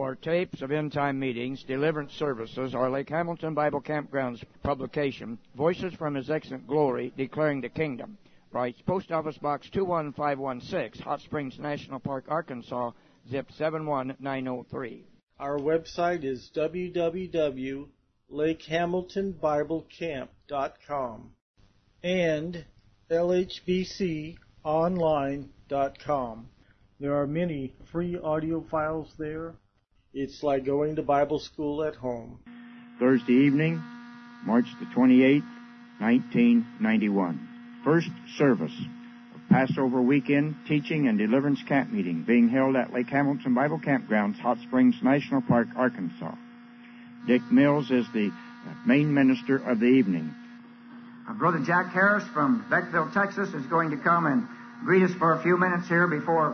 or tapes of end-time meetings, deliverance services, or Lake Hamilton Bible Campground's publication, Voices from His Excellent Glory, Declaring the Kingdom. Writes Post Office Box 21516, Hot Springs National Park, Arkansas, zip 71903. Our website is www.lakehamiltonbiblecamp.com and lhbconline.com. There are many free audio files there. It's like going to Bible school at home. Thursday evening, March the 28th, 1991. First service of Passover weekend teaching and deliverance camp meeting being held at Lake Hamilton Bible Campgrounds, Hot Springs National Park, Arkansas. Dick Mills is the main minister of the evening. Brother Jack Harris from Beckville, Texas is going to come and greet us for a few minutes here before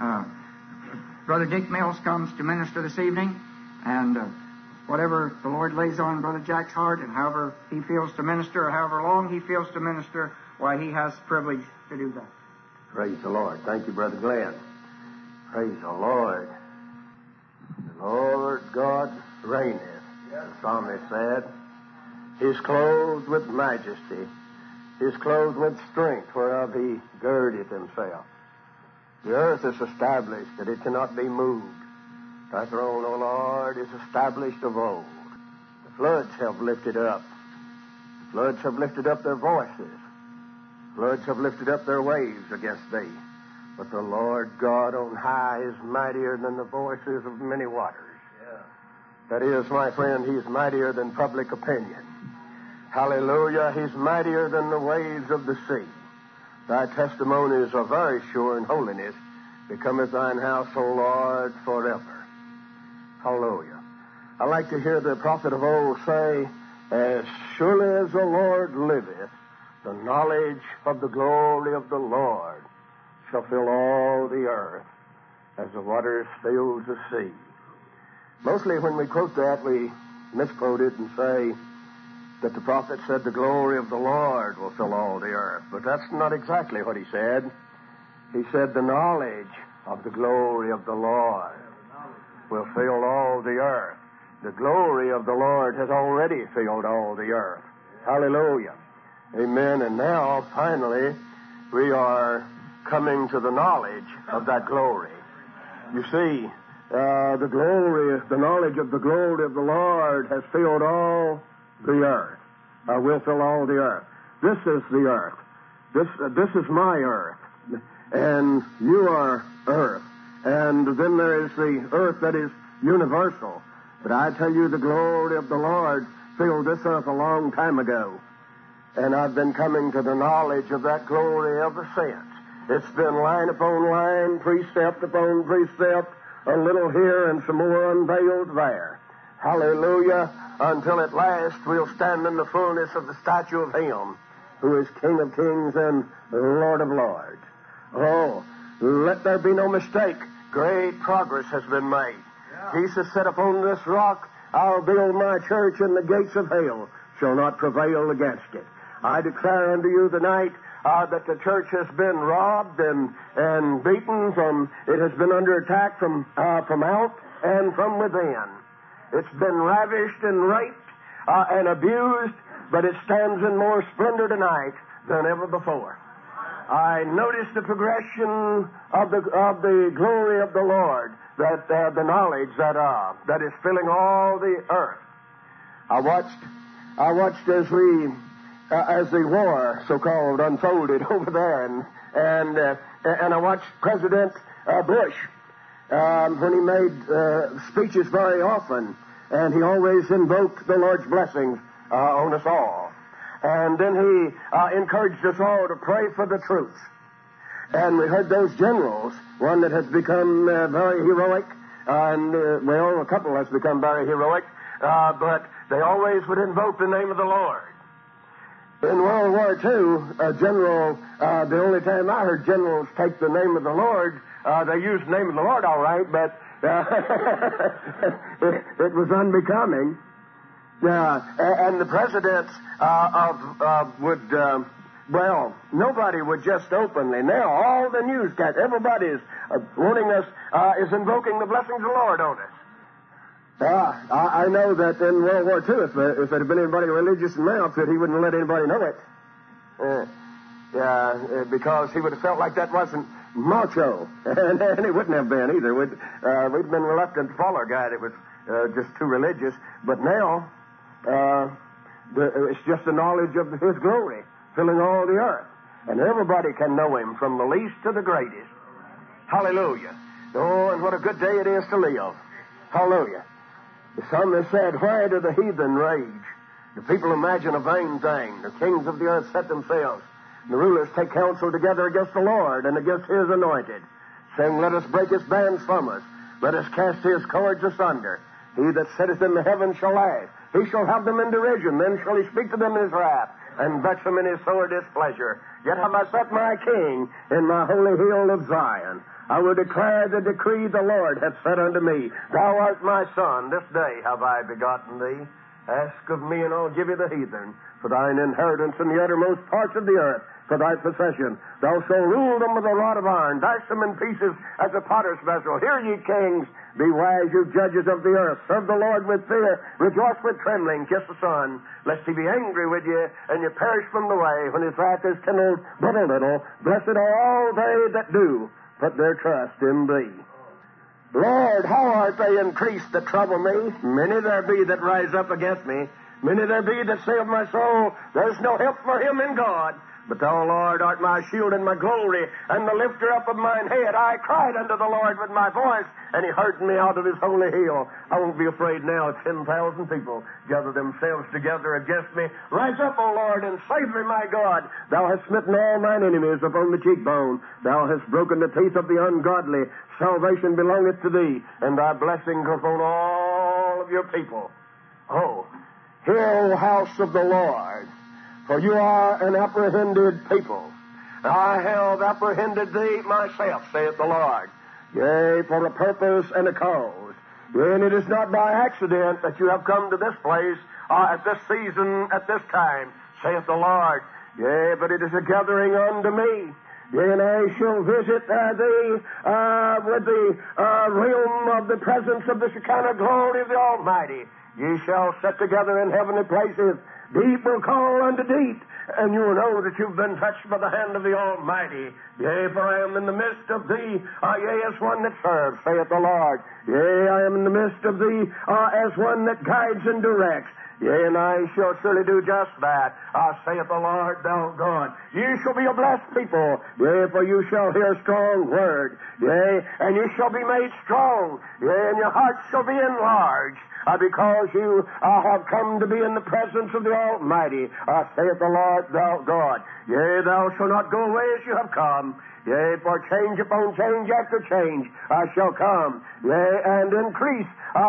Brother Dick Mills comes to minister this evening. And whatever the Lord lays on Brother Jack's heart and however he feels to minister or however long he feels to minister, why, he has the privilege to do that. Praise the Lord. Thank you, Brother Glenn. Praise the Lord. The Lord God reigneth, the psalmist said. He is clothed with majesty. He is clothed with strength, whereof he girdeth himself. The earth is established that it cannot be moved. Thy throne, O Lord, is established of old. The floods have lifted up. The floods have lifted up their voices. Floods have lifted up their waves against thee. But the Lord God on high is mightier than the voices of many waters. Yeah. That is, my friend, he's mightier than public opinion. Hallelujah, he's mightier than the waves of the sea. Thy testimonies are very sure in holiness. Becometh thine house, O Lord, forever. Hallelujah. I like to hear the prophet of old say, as surely as the Lord liveth, the knowledge of the glory of the Lord shall fill all the earth as the waters fill the sea. Mostly when we quote that, we misquote it and say that the prophet said the glory of the Lord will fill all the earth. But that's not exactly what he said. He said the knowledge of the glory of the Lord will fill all the earth. The glory of the Lord has already filled all the earth. Hallelujah. Amen. And now, finally, we are coming to the knowledge of that glory. You see, the knowledge of the glory of the Lord has filled all the earth, will fill all the earth. This is the earth. This is my earth. And you are earth. And then there is the earth that is universal. But I tell you, the glory of the Lord filled this earth a long time ago. And I've been coming to the knowledge of that glory ever since. It's been line upon line, precept upon precept, a little here and some more unveiled there. Hallelujah. Until at last we'll stand in the fullness of the statue of Him who is King of kings and Lord of lords. Oh, let there be no mistake. Great progress has been made. Yeah. He says, set upon this rock, I'll build my church, and the gates of hell shall not prevail against it. I declare unto you tonight that the church has been robbed and beaten. It has been under attack from out and from within. It's been ravished and raped and abused, but it stands in more splendor tonight than ever before. I noticed the progression of the glory of the Lord, that the knowledge that is filling all the earth. I watched as the war, so-called, unfolded over there, and I watched President Bush when he made speeches very often, and he always invoked the Lord's blessings on us all. And then he encouraged us all to pray for the truth. And we heard those generals, one that has become very heroic, and, a couple has become very heroic, but they always would invoke the name of the Lord. In World War II, the only time I heard generals take the name of the Lord, they used the name of the Lord all right, but it was unbecoming. And the presidents nobody would just openly. Now, all the newscasts, everybody is wanting us, is invoking the blessings of the Lord on us. I know that in World War II, if there had been anybody religious in my outfit, he wouldn't let anybody know it. Because he would have felt like that wasn't macho. And he wouldn't have been either. We'd been reluctant to follow a guy that was just too religious. But now, it's just the knowledge of his glory filling all the earth. And everybody can know him from the least to the greatest. Hallelujah. Oh, and what a good day it is to live. Hallelujah. Some have said, why do the heathen rage? The people imagine a vain thing. The kings of the earth set themselves. The rulers take counsel together against the Lord and against his anointed, saying, let us break his bands from us. Let us cast his cords asunder. He that sitteth in the heavens shall laugh. He shall have them in derision. Then shall he speak to them in his wrath, and vex them in his sore displeasure. Yet have I set my king in my holy hill of Zion. I will declare the decree the Lord hath said unto me. Thou art my son. This day have I begotten thee. Ask of me, and I'll give you the heathen for thine inheritance in the uttermost parts of the earth, for thy possession. Thou shalt rule them with a rod of iron, dash them in pieces as a potter's vessel. Hear ye, kings, be wise, you judges of the earth. Serve the Lord with fear, rejoice with trembling, kiss the Son, lest he be angry with you, and you perish from the way, when his wrath is kindled but a little. Blessed are all they that do put their trust in thee. Lord, how art they increased that trouble me? Many there be that rise up against me. Many there be that say of my soul, there's no help for him in God. But thou, Lord, art my shield and my glory, and the lifter up of mine head. I cried unto the Lord with my voice, and he heard me out of his holy hill. I won't be afraid now. 10,000 people gather themselves together against me. Rise up, O Lord, and save me, my God. Thou hast smitten all mine enemies upon the cheekbone. Thou hast broken the teeth of the ungodly. Salvation belongeth to thee, and thy blessings upon all of your people. Oh, hear, O house of the Lord, for you are an apprehended people. I have apprehended thee myself, saith the Lord. Yea, for a purpose and a cause. Yea, and it is not by accident that you have come to this place, at this season, at this time, saith the Lord. Yea, but it is a gathering unto me. Yea, and I shall visit thee with the realm of the presence of the Shekinah glory of the Almighty. Ye shall sit together in heavenly places. Deep will call unto deep, and you will know that you've been touched by the hand of the Almighty. Yea, for I am in the midst of thee, yea, as one that serves, saith the Lord. Yea, I am in the midst of thee, as one that guides and directs. Yea, and I shall surely do just that, saith the Lord, thou God. Ye shall be a blessed people. Yea, for you shall hear a strong word. Yea, and you shall be made strong. Yea, and your heart shall be enlarged. Because you have come to be in the presence of the Almighty, saith the Lord, thou God. Yea, thou shalt not go away as you have come. Yea, for change upon change after change shall come. Yea, and increase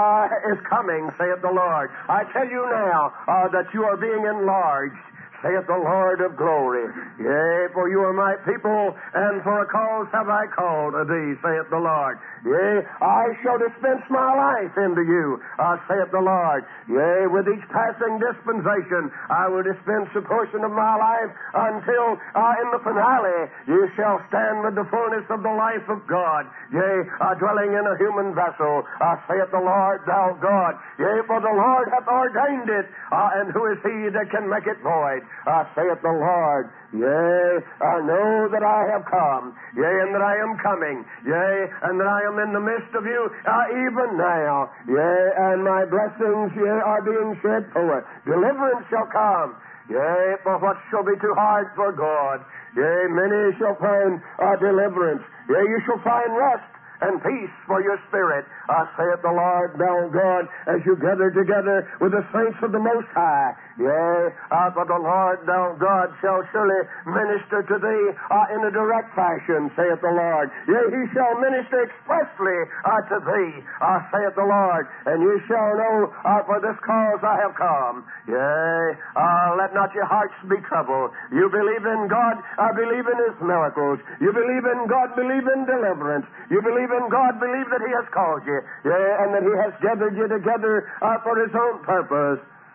is coming, saith the Lord. I tell you now that you are being enlarged, saith the Lord of glory. Yea, for you are my people, and for a cause have I called thee, saith the Lord. Yea, I shall dispense my life into you, saith the Lord. Yea, with each passing dispensation, I will dispense a portion of my life until in the finale you shall stand with the fullness of the life of God. Yea, dwelling in a human vessel, saith the Lord, thou God. Yea, for the Lord hath ordained it, and who is he that can make it void? Saith the Lord. Yea, I know that I have come. Yea, and that I am coming. Yea, and that I am in the midst of you even now. Yea, and my blessings, yea, are being shed forth. Deliverance shall come. Yea, for what shall be too hard for God? Yea, many shall find deliverance. Yea, you shall find rest and peace for your spirit, saith the Lord, thou God, as you gather together with the saints of the Most High. Yea, for the Lord, thou God, shall surely minister to thee in a direct fashion, saith the Lord. Yea, he shall minister expressly to thee, saith the Lord, and you shall know for this cause I have come. Yea, let not your hearts be troubled. You believe in God, believe in his miracles. You believe in God, believe in deliverance. You believe in God, believe that he has called you, yea, and that he has gathered you together for his own purpose.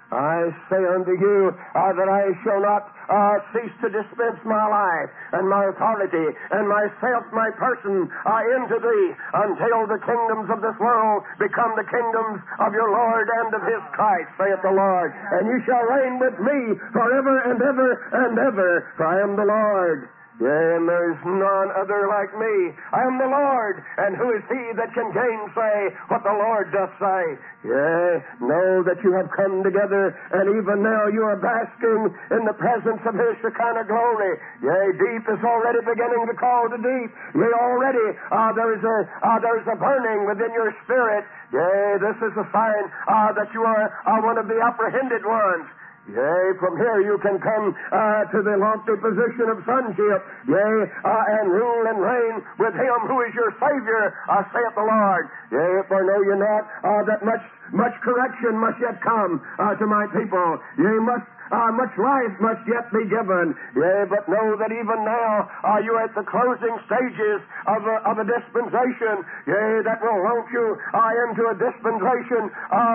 I say unto you that I shall not cease to dispense my life and my authority and myself, my person, into thee until the kingdoms of this world become the kingdoms of your Lord and of his Christ, saith the Lord. And you shall reign with me forever and ever and ever, for I am the Lord. Yea, and there's none other like me. I am the Lord, and who is he that can gainsay what the Lord doth say? Yea, know that you have come together, and even now you are basking in the presence of his Shekinah glory. Yea, deep is already beginning to call to deep. Yea, already there is a burning within your spirit. Yea, this is a sign that you are one of the apprehended ones. Yea, from here you can come to the lofty position of sonship, yea, and rule and reign with him who is your Savior, saith the Lord. Yea, for know you not that much correction must yet come to my people. Yea, much life must yet be given. Yea, but know that even now you are at the closing stages of a dispensation, yea, that will launch you into a dispensation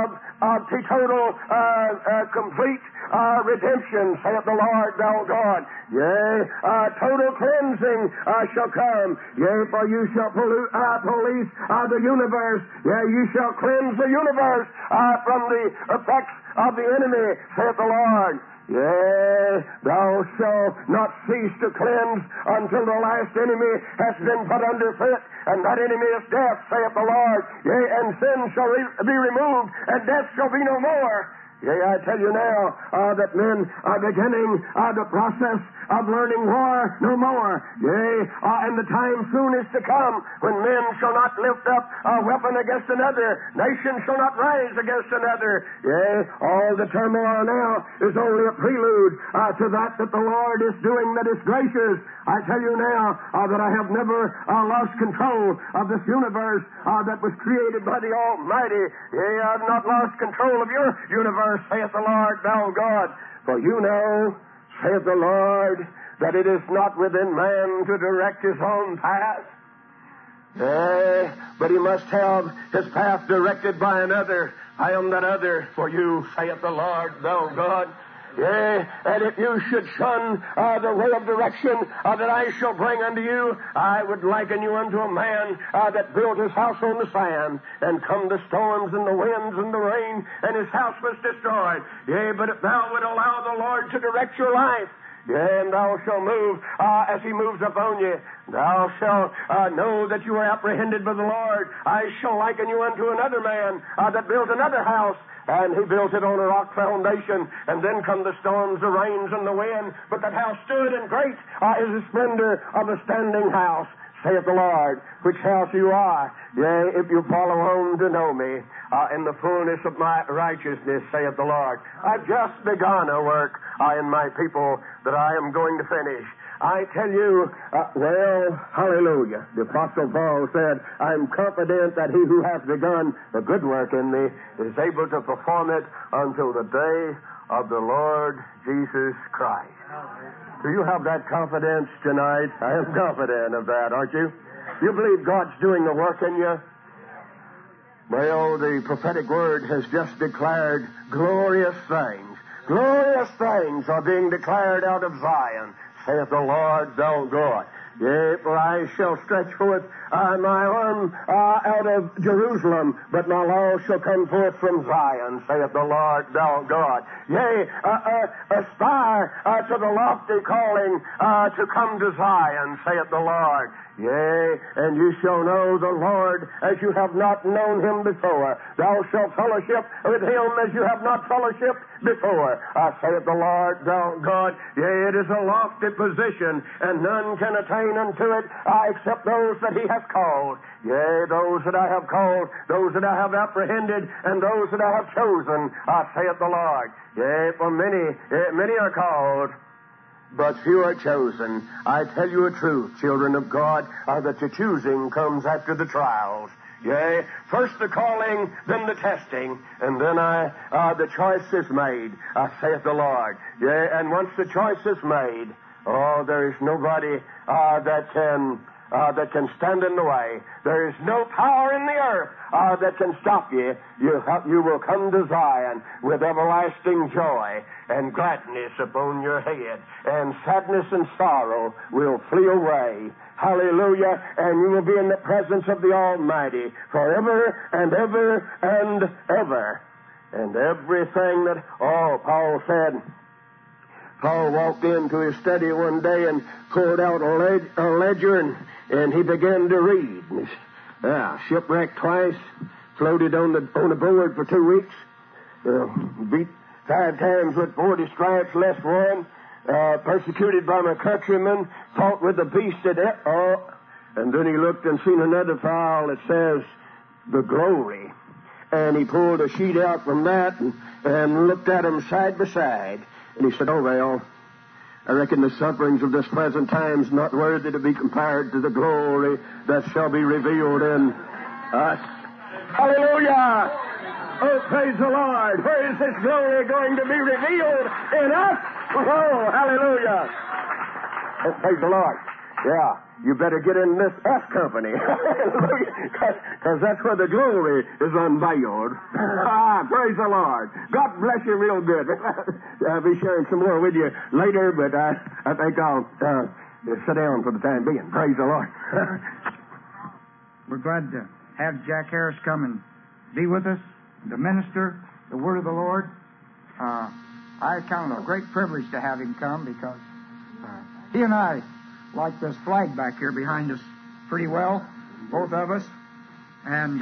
of total, complete redemption, saith the Lord thou God. Yea, total cleansing shall come. Yea, for you shall police the universe. Yea, you shall cleanse the universe from the effects of the enemy, saith the Lord. Yea, thou shalt not cease to cleanse until the last enemy has been put under foot, and that enemy is death, saith the Lord. Yea, and sin shall be removed, and death shall be no more. Yea, I tell you now that men are beginning the process of learning war no more. Yea, and the time soon is to come when men shall not lift up a weapon against another. Nation shall not rise against another. Yea, all the turmoil now is only a prelude to that the Lord is doing that is gracious. I tell you now that I have never lost control of this universe that was created by the Almighty. Yea, I have not lost control of your universe, saith the Lord thou God. For you know, saith the Lord, that it is not within man to direct his own path. Yea, but he must have his path directed by another. I am that other for you, saith the Lord thou God. Yea, and if you should shun the way of direction that I shall bring unto you, I would liken you unto a man that built his house on the sand, and come the storms and the winds and the rain, and his house was destroyed. Yea, but if thou would allow the Lord to direct your life, yea, and thou shalt move as he moves upon you, thou shalt know that you are apprehended by the Lord. I shall liken you unto another man that built another house, and he built it on a rock foundation, and then come the storms, the rains, and the wind. But that house stood, and great is the splendor of a standing house, saith the Lord, which house you are. Yea, if you follow on to know me, in the fullness of my righteousness, saith the Lord. I've just begun a work in my people that I am going to finish. I tell you, hallelujah. The Apostle Paul said, I'm confident that he who hath begun a good work in me is able to perform it until the day of the Lord Jesus Christ. Do you have that confidence tonight? I am confident of that, aren't you? You believe God's doing the work in you? Well, the prophetic word has just declared glorious things. Glorious things are being declared out of Zion, saith the Lord thou God. Yea, for I shall stretch forth my arm out of Jerusalem, but my law shall come forth from Zion, saith the Lord thou God. Yea, aspire to the lofty calling to come to Zion, saith the Lord. Yea, and you shall know the Lord as you have not known him before. Thou shalt fellowship with him as you have not fellowshiped before, saith the Lord thou God. Yea, it is a lofty position, and none can attain unto it except those that he hath called. Yea, those that I have called, those that I have apprehended, and those that I have chosen, saith the Lord. Yea, for many are called, but few are chosen. I tell you a truth, children of God, that the choosing comes after the trials. Yea, first the calling, then the testing, and then the choice is made, saith the Lord. Yea, and once the choice is made, there is nobody that can that can stand in the way. There is no power in the earth that can stop you. You will come to Zion with everlasting joy and gladness upon your head, and sadness and sorrow will flee away. Hallelujah. And you will be in the presence of the Almighty forever and ever and ever. And everything that, Paul said, Paul walked into his study one day and pulled out a ledger and he began to read. And shipwrecked twice, floated on the board for 2 weeks, beat 5 times with 40 stripes, left one, persecuted by my countrymen, fought with the beast at it. And then he looked and seen another file that says, the glory. And he pulled a sheet out from that and looked at them side by side. And he said, well, I reckon the sufferings of this present time is not worthy to be compared to the glory that shall be revealed in us. Hallelujah! Oh, praise the Lord. Where is this glory going to be revealed in us? Oh, hallelujah. Oh, praise the Lord. Yeah, you better get in this F company. Because that's where the glory is unveiled. Praise the Lord. God bless you real good. I'll be sharing some more with you later, but I think I'll sit down for the time being. Praise the Lord. We're glad to have Jack Harris come and be with us, to minister the word of the Lord. I count it a great privilege to have him come because he and I like this flag back here behind us pretty well, both of us. And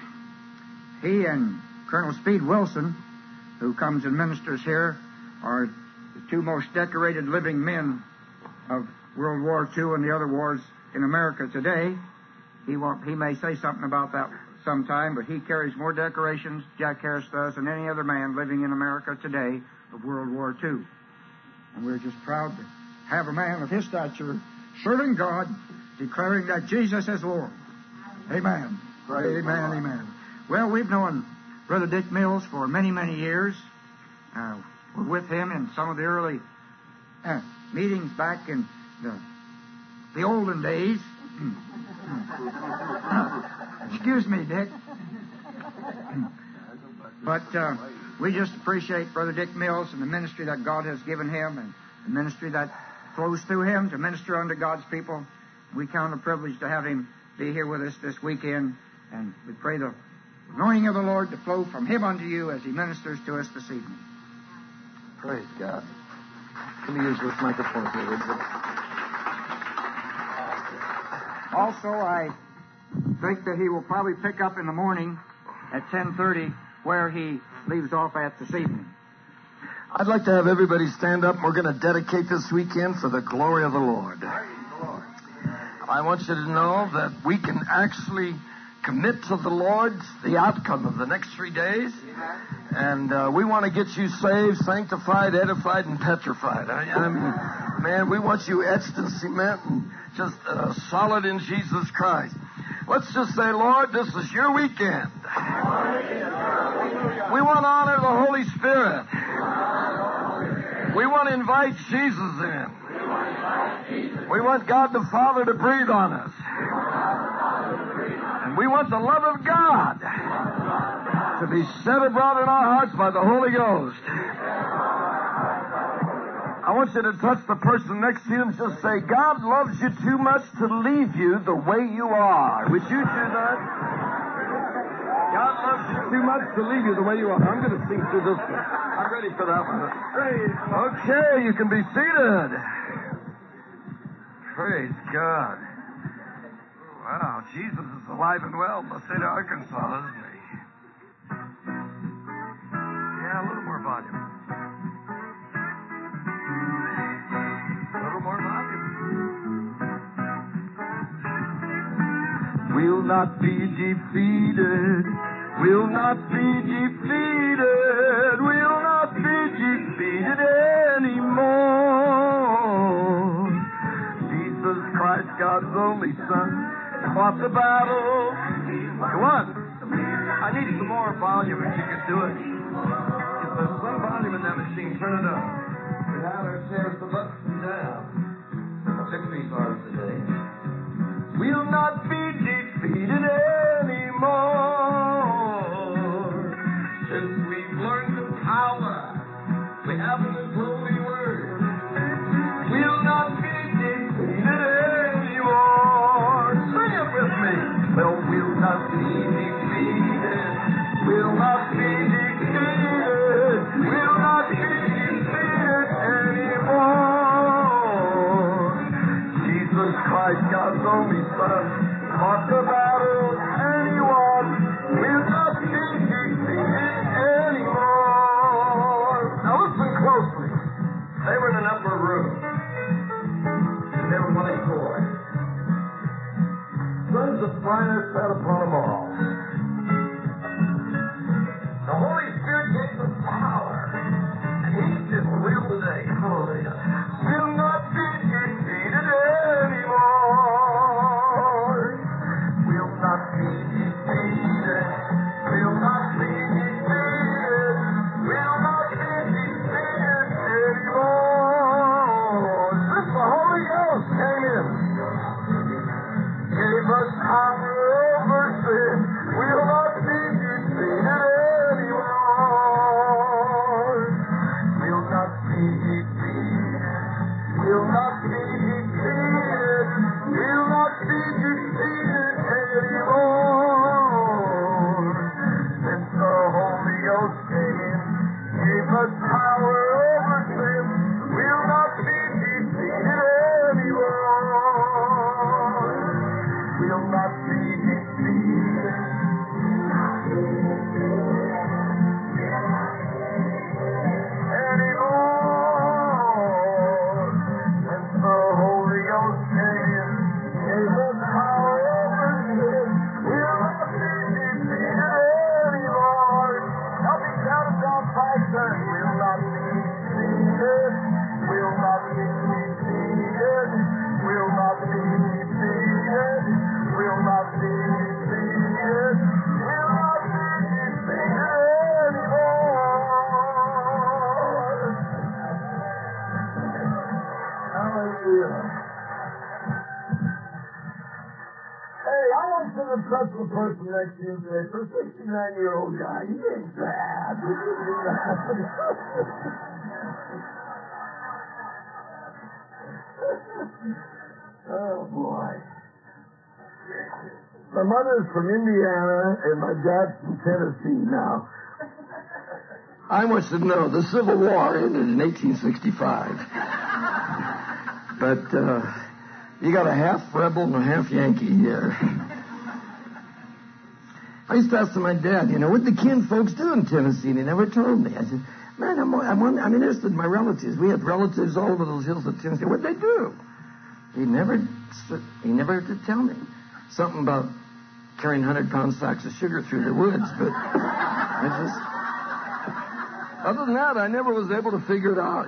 he and Colonel Speed Wilson, who comes and ministers here, are the 2 most decorated living men of World War II and the other wars in America today. He may say something about that sometime, but he carries more decorations, Jack Harris does, than any other man living in America today of World War II. And we're just proud to have a man of his stature serving God, declaring that Jesus is Lord. Amen. Right. Amen. Amen. Well, we've known Brother Dick Mills for many, many years. We're with him in some of the early meetings back in the olden days. Excuse me, Dick. But we just appreciate Brother Dick Mills and the ministry that God has given him and the ministry that flows through him to minister unto God's people. We count it a privilege to have him be here with us this weekend, and we pray the anointing of the Lord to flow from him unto you as he ministers to us this evening. Praise God. Let me use this microphone here, Richard. Also, I think that he will probably pick up in the morning at 10:30 where he leaves off at this evening. I'd like to have everybody stand up. We're going to dedicate this weekend for the glory of the Lord. I want you to know that we can actually commit to the Lord the outcome of the next 3 days. And we want to get you saved, sanctified, edified, and petrified. Man, we want you etched in cement and just solid in Jesus Christ. Let's just say, Lord, this is your weekend. We want to honor the Holy Spirit. We want to invite Jesus in. We want God the Father to breathe on us. And we want the love of God to be set abroad in our hearts by the Holy Ghost. I want you to touch the person next to you and just say, God loves you too much to leave you the way you are. Would you do that? God loves you too much to leave you the way you are. I'm going to sing through this one. I'm ready for that one. Okay, you can be seated. Praise God. Wow, Jesus is alive and well in the state of Arkansas, isn't he? Yeah, a little more volume. A little more volume. We'll not be defeated. We'll not be defeated. We'll not be defeated anymore. Jesus Christ, God's only Son, fought the battle. Come on. I need some more volume if you can do it. If there's some volume in that machine, turn it up. We have our chairs the buttons down. I'll pick these arms today. We'll not be defeated anymore. Since we've learned the power we have in His holy word, we'll not be defeated anymore. Sing it with me. Well, we'll not be defeated. We'll not be defeated. We'll not be defeated anymore. Jesus Christ, God's only Son, fought the battle and He won. We'll not be defeated anymore. Now listen closely. They were in an upper room. They were one accord. Sons of fire sat upon them all. The Holy Spirit gave them power. And He's just real today. Hallelujah. We'll not be defeated anymore. We'll not be defeated. We'll not be defeated. We'll not be defeated anymore. Since the Holy Ghost came in, gave us power over sin, we'll not be defeated anymore. We'll not be defeated. We'll not be defeated. We'll not be defeated anymore. Since the Holy Ghost came in, gave us power over sin, we'll not be defeated anymore. We'll not be defeated. Anymore. Since the Holy Ghost came in, gave us power over sin, we'll not be defeated anymore. Help me count us down 5 times. We'll not be defeated. We'll not be defeated. We'll not be defeated. We'll not be defeated. We'll not be defeated anymore. Hallelujah. Hey, I want you to touch the person next to you today. For a 69-year-old guy, he ain't bad. Oh, boy. My mother's from Indiana, and my dad's from Tennessee now. I want you to know the Civil War ended in 1865. But you got a half rebel and a half Yankee here. I used to ask my dad, what the kin folks do in Tennessee, and he never told me. I said, man, I'm interested in my relatives. We had relatives all over those hills of Tennessee. What'd they do? He never did tell me. Something about carrying 100-pound sacks of sugar through the woods, but other than that, I never was able to figure it out,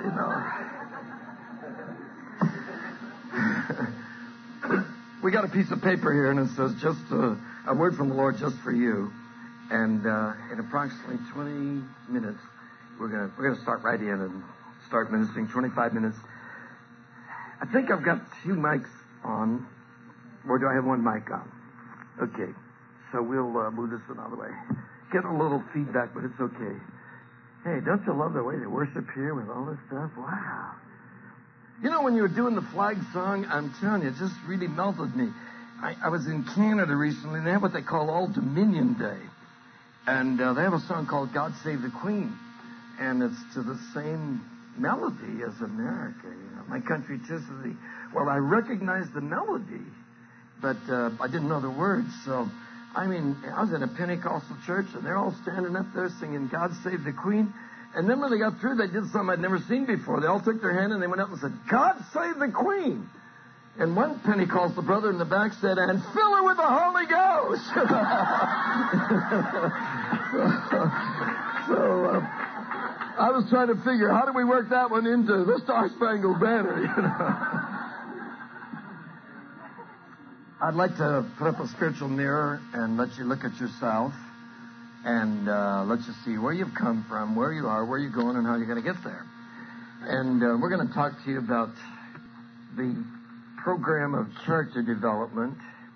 We got a piece of paper here, and it says just a word from the Lord just for you. And in approximately 20 minutes, we're gonna start right in and start ministering. 25 minutes. I think I've got 2 mics on, or do I have 1 mic on? Okay, so we'll move this one out of the way. Get a little feedback, but it's okay. Hey, don't you love the way they worship here with all this stuff? Wow. When you were doing the flag song, I'm telling you, it just really melted me. I was in Canada recently, and they have what they call Old Dominion Day. And they have a song called God Save the Queen. And it's to the same melody as America, My country, 'tis of thee. Well, I recognized the melody, but I didn't know the words. So, I was in a Pentecostal church, and they're all standing up there singing God Save the Queen. And then when they got through, they did something I'd never seen before. They all took their hand, and they went up and said, God Save the Queen. And one Pentecostal brother in the back said, and fill her with the Holy Ghost. So I was trying to figure, how do we work that one into the Star-Spangled Banner, I'd like to put up a spiritual mirror and let you look at yourself and let you see where you've come from, where you are, where you're going, and how you're going to get there. And we're going to talk to you about the program of character development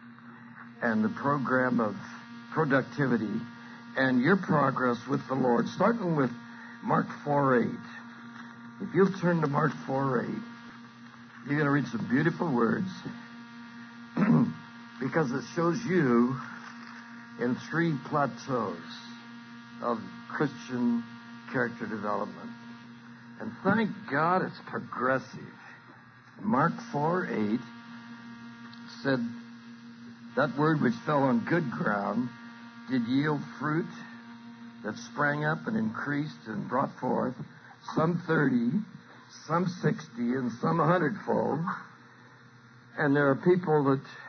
and the program of productivity and your progress with the Lord, starting with Mark 4:8. If you'll turn to Mark 4:8, you're going to read some beautiful words because it shows you in 3 plateaus of Christian character development. And thank God it's progressive. Mark 4:8 said, that word which fell on good ground did yield fruit that sprang up and increased and brought forth some 30, some 60, and some 100-fold. And there are people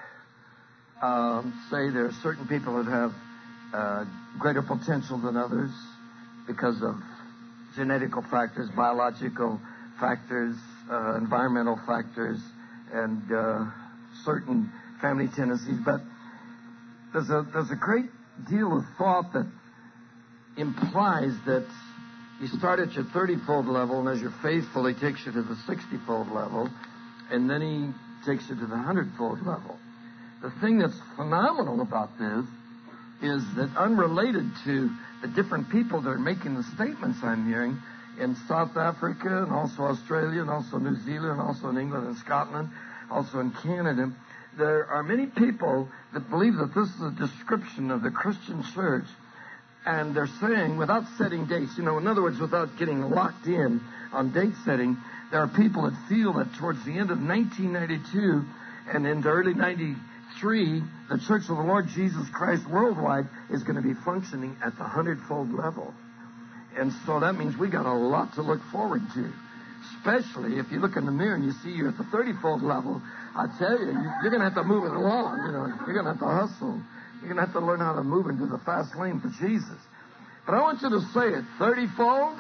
that say there are certain people that have greater potential than others because of genetical factors, biological factors, environmental factors, and certain family tendencies. But there's a great deal of thought that implies that you start at your 30-fold level, and as you're faithful, he takes you to the 60-fold level, and then he takes you to the 100-fold level. The thing that's phenomenal about this is that unrelated to the different people that are making the statements I'm hearing in South Africa and also Australia and also New Zealand and also in England and Scotland, also in Canada, there are many people that believe that this is a description of the Christian church, and they're saying, without setting dates, in other words, without getting locked in on date setting, there are people that feel that towards the end of 1992 and into early 93, the Church of the Lord Jesus Christ worldwide is going to be functioning at the 100-fold level. And so that means we got a lot to look forward to, especially if you look in the mirror and you see you're at the 30-fold level. I tell you, you're going to have to move it along. You're going to have to hustle. You're going to have to learn how to move into the fast lane for Jesus. But I want you to say it, 30-fold,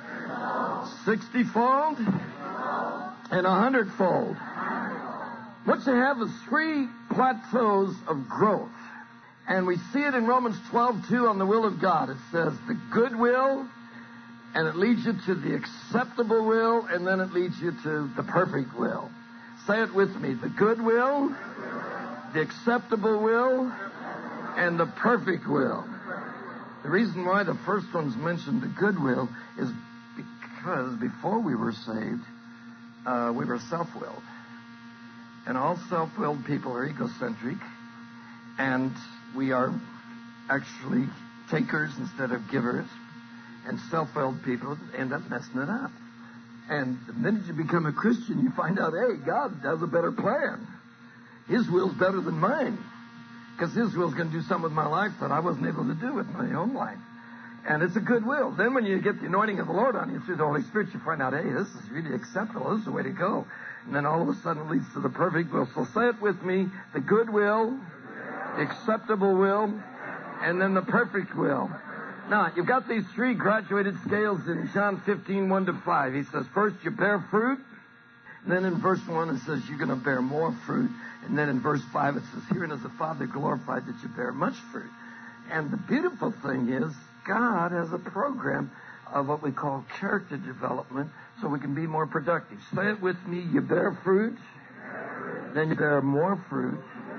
60-fold, and 100-fold. What you have is 3 plateaus of growth. And we see it in Romans 12:2 on the will of God. It says the good will, and it leads you to the acceptable will, and then it leads you to the perfect will. Say it with me. The good will, the acceptable will, and the perfect will. The reason why the first one's mentioned, the good will, is because before we were saved, we were self-willed. And all self-willed people are egocentric, and we are actually takers instead of givers. And self-willed people end up messing it up. And the minute you become a Christian, you find out, hey, God has a better plan. His will's better than mine, because His will's going to do something with my life that I wasn't able to do with my own life. And it's a good will. Then when you get the anointing of the Lord on you through the Holy Spirit, you find out, hey, this is really acceptable. This is the way to go. And then all of a sudden it leads to the perfect will. So say it with me. The good will, the acceptable will, and then the perfect will. Now, you've got these 3 graduated scales in John 15:1-5. He says, first you bear fruit. And then in verse 1 it says you're going to bear more fruit. And then in verse 5 it says, herein is the Father glorified that you bear much fruit. And the beautiful thing is, God has a program of what we call character development so we can be more productive. Say it with me. You bear fruit. Then you bear more fruit.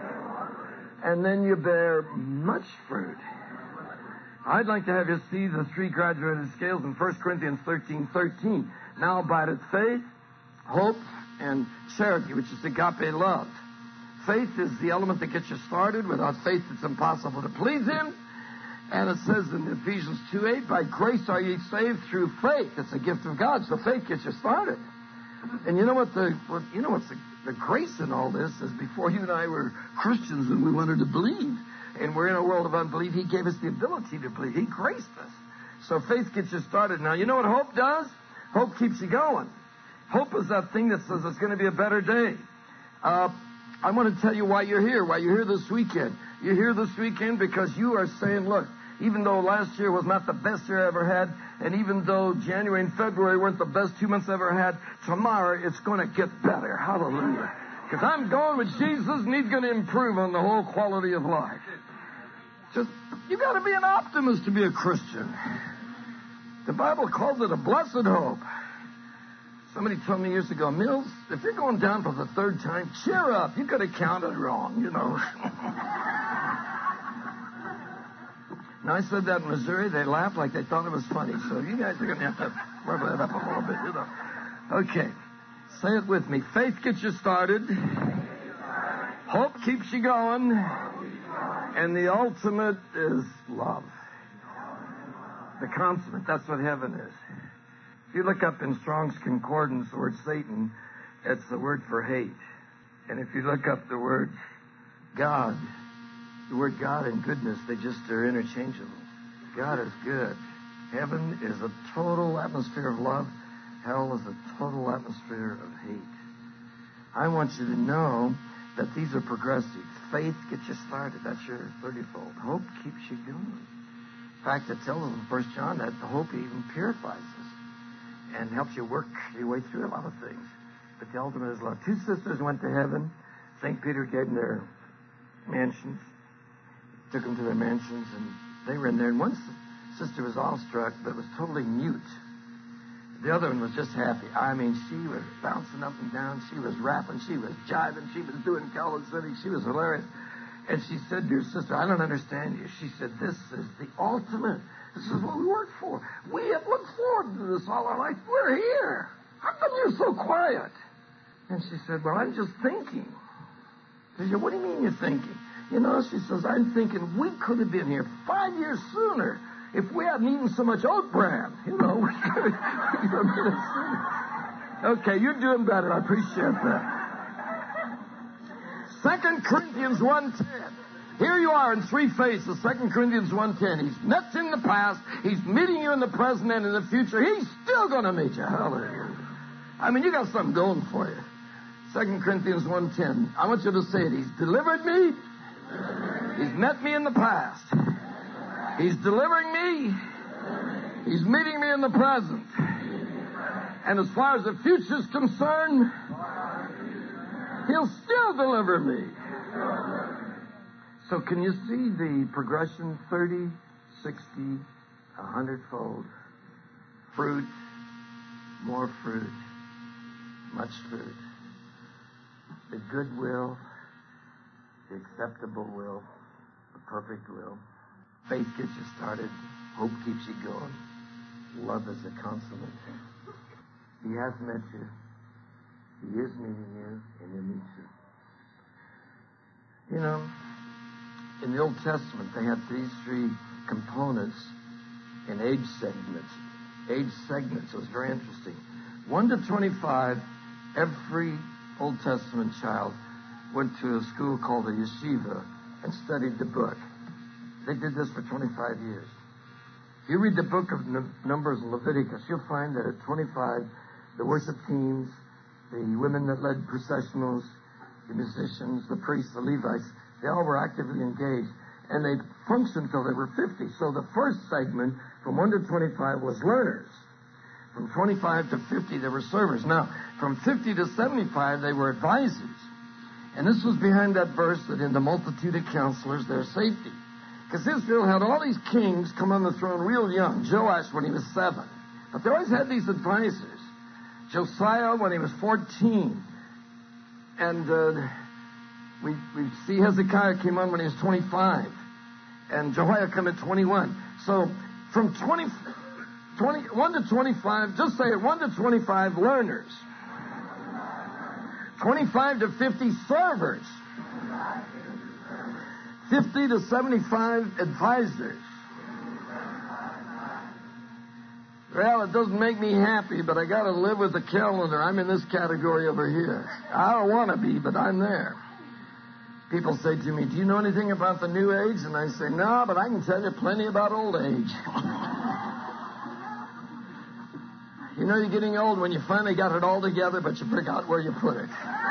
And then you bear much fruit. I'd like to have you see the 3 graduated scales in 1 Corinthians 13:13. Now abideth faith, hope, and charity, which is agape love. Faith is the element that gets you started. Without faith, it's impossible to please Him. And it says in Ephesians 2:8, by grace are ye saved through faith. It's a gift of God, so faith gets you started. And you know what's the grace in all this is before you and I were Christians and we wanted to believe, and we're in a world of unbelief, He gave us the ability to believe. He graced us. So faith gets you started. Now, you know what hope does? Hope keeps you going. Hope is that thing that says it's going to be a better day. I want to tell you why you're here this weekend. You're here this weekend because you are saying, look, even though last year was not the best year I ever had, and even though January and February weren't the best 2 months I ever had, tomorrow it's going to get better. Hallelujah. Because I'm going with Jesus, and He's going to improve on the whole quality of life. You got to be an optimist to be a Christian. The Bible calls it a blessed hope. Somebody told me years ago, Mills, if you're going down for the 3rd time, cheer up. You could have counted wrong, Now, I said that in Missouri. They laughed like they thought it was funny. So you guys are going to have to rub that up a little bit, you know. Okay. Say it with me. Faith gets you started. Hope keeps you going. And the ultimate is love. The consummate. That's what heaven is. If you look up in Strong's Concordance the word Satan, it's the word for hate. And if you look up the word God, the word God and goodness, they just are interchangeable. God is good. Heaven is a total atmosphere of love. Hell is a total atmosphere of hate. I want you to know that these are progressive. Faith gets you started. That's your 30-fold. Hope keeps you going. In fact, it tells us in 1 John that the hope even purifies us and helps you work your way through a lot of things. But the ultimate is love. Two sisters went to heaven. St. Peter gave them their mansions. Took them to their mansions, and they were in there. And one sister was awestruck, but was totally mute. The other one was just happy. I mean, she was bouncing up and down. She was rapping. She was jiving. She was doing calisthenics. She was hilarious. And she said to her sister, I don't understand you. She said, this is the ultimate. This is what we work for. We have looked forward to this all our life. We're here. How come you're so quiet? And she said, well, I'm just thinking. She said, what do you mean you're thinking? You know, she says, I'm thinking we could have been here 5 years sooner if we hadn't eaten so much oat bran. You know, we could have been it sooner. Okay, you're doing better. I appreciate that. 2 Corinthians 1:10. Here you are in three phases. 2 Corinthians 1:10. He's met you in the past. He's meeting you in the present and in the future. He's still going to meet you. Hallelujah. I mean, you got something going for you. 2 Corinthians 1:10. I want you to say it. He's delivered me. He's met me in the past. He's delivering me. He's meeting me in the present. And as far as the future is concerned, He'll still deliver me. So can you see the progression? 30, 60, 100-fold. Fruit, more fruit, much fruit. The good will, the acceptable will, the perfect will. Faith gets you started. Hope keeps you going. Love is a consummate. He has met you. He is meeting you, and He'll meet you. You know, in the Old Testament, they had these three components in age segments. Age segments was very interesting. 1 to 25, every Old Testament child went to a school called a yeshiva and studied the book. They did this for 25 years. If you read the book of Numbers and Leviticus, you'll find that at 25, the worship teams, the women that led processionals, the musicians, the priests, the Levites, they all were actively engaged. And they functioned until they were 50. So the first segment, from 1 to 25, was learners. From 25 to 50, they were servers. Now, from 50 to 75, they were advisors. And this was behind that verse that in the multitude of counselors, there's safety. Because Israel had all these kings come on the throne real young. Joash when he was 7. But they always had these advisors. Josiah when he was 14. And we see Hezekiah came on when he was 25. And Jehoiakim at 21. So from 1 to 25, just say it, 1 to 25 learners. 25 to 50 servers. 50 to 75 advisors. Well, it doesn't make me happy, but I got to live with the calendar. I'm in this category over here. I don't want to be, but I'm there. People say to me, do you know anything about the new age? And I say, no, but I can tell you plenty about old age. You know you're getting old when you finally got it all together, but you forgot where you put it.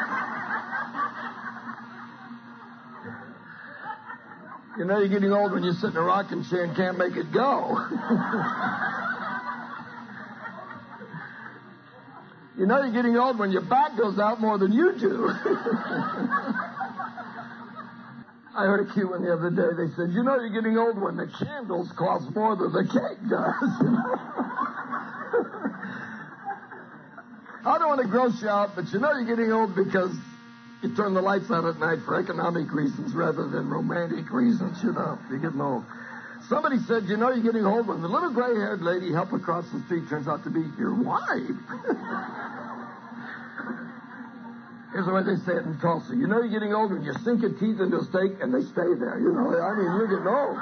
You know you're getting old when you sit in a rocking chair and can't make it go. You know you're getting old when your back goes out more than you do. I heard a cute one the other day. They said, you know you're getting old when the candles cost more than the cake does. I don't want to gross you out, but you know you're getting old because you turn the lights on at night for economic reasons rather than romantic reasons, you know. You're getting old. Somebody said, you know, you're getting old when the little gray-haired lady helped across the street turns out to be your wife. Here's the way they say it in Tulsa. You know you're getting old when you sink your teeth into a steak and they stay there. You know, I mean, you're getting old.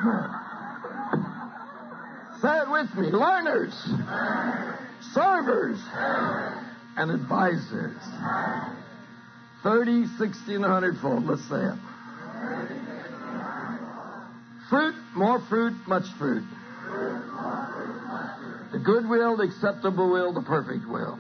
Say it with me. Learners, servers, and advisors. 30, 60, and 100-fold. Let's say it. Fruit, more fruit, much fruit. The good will, the acceptable will, the perfect will.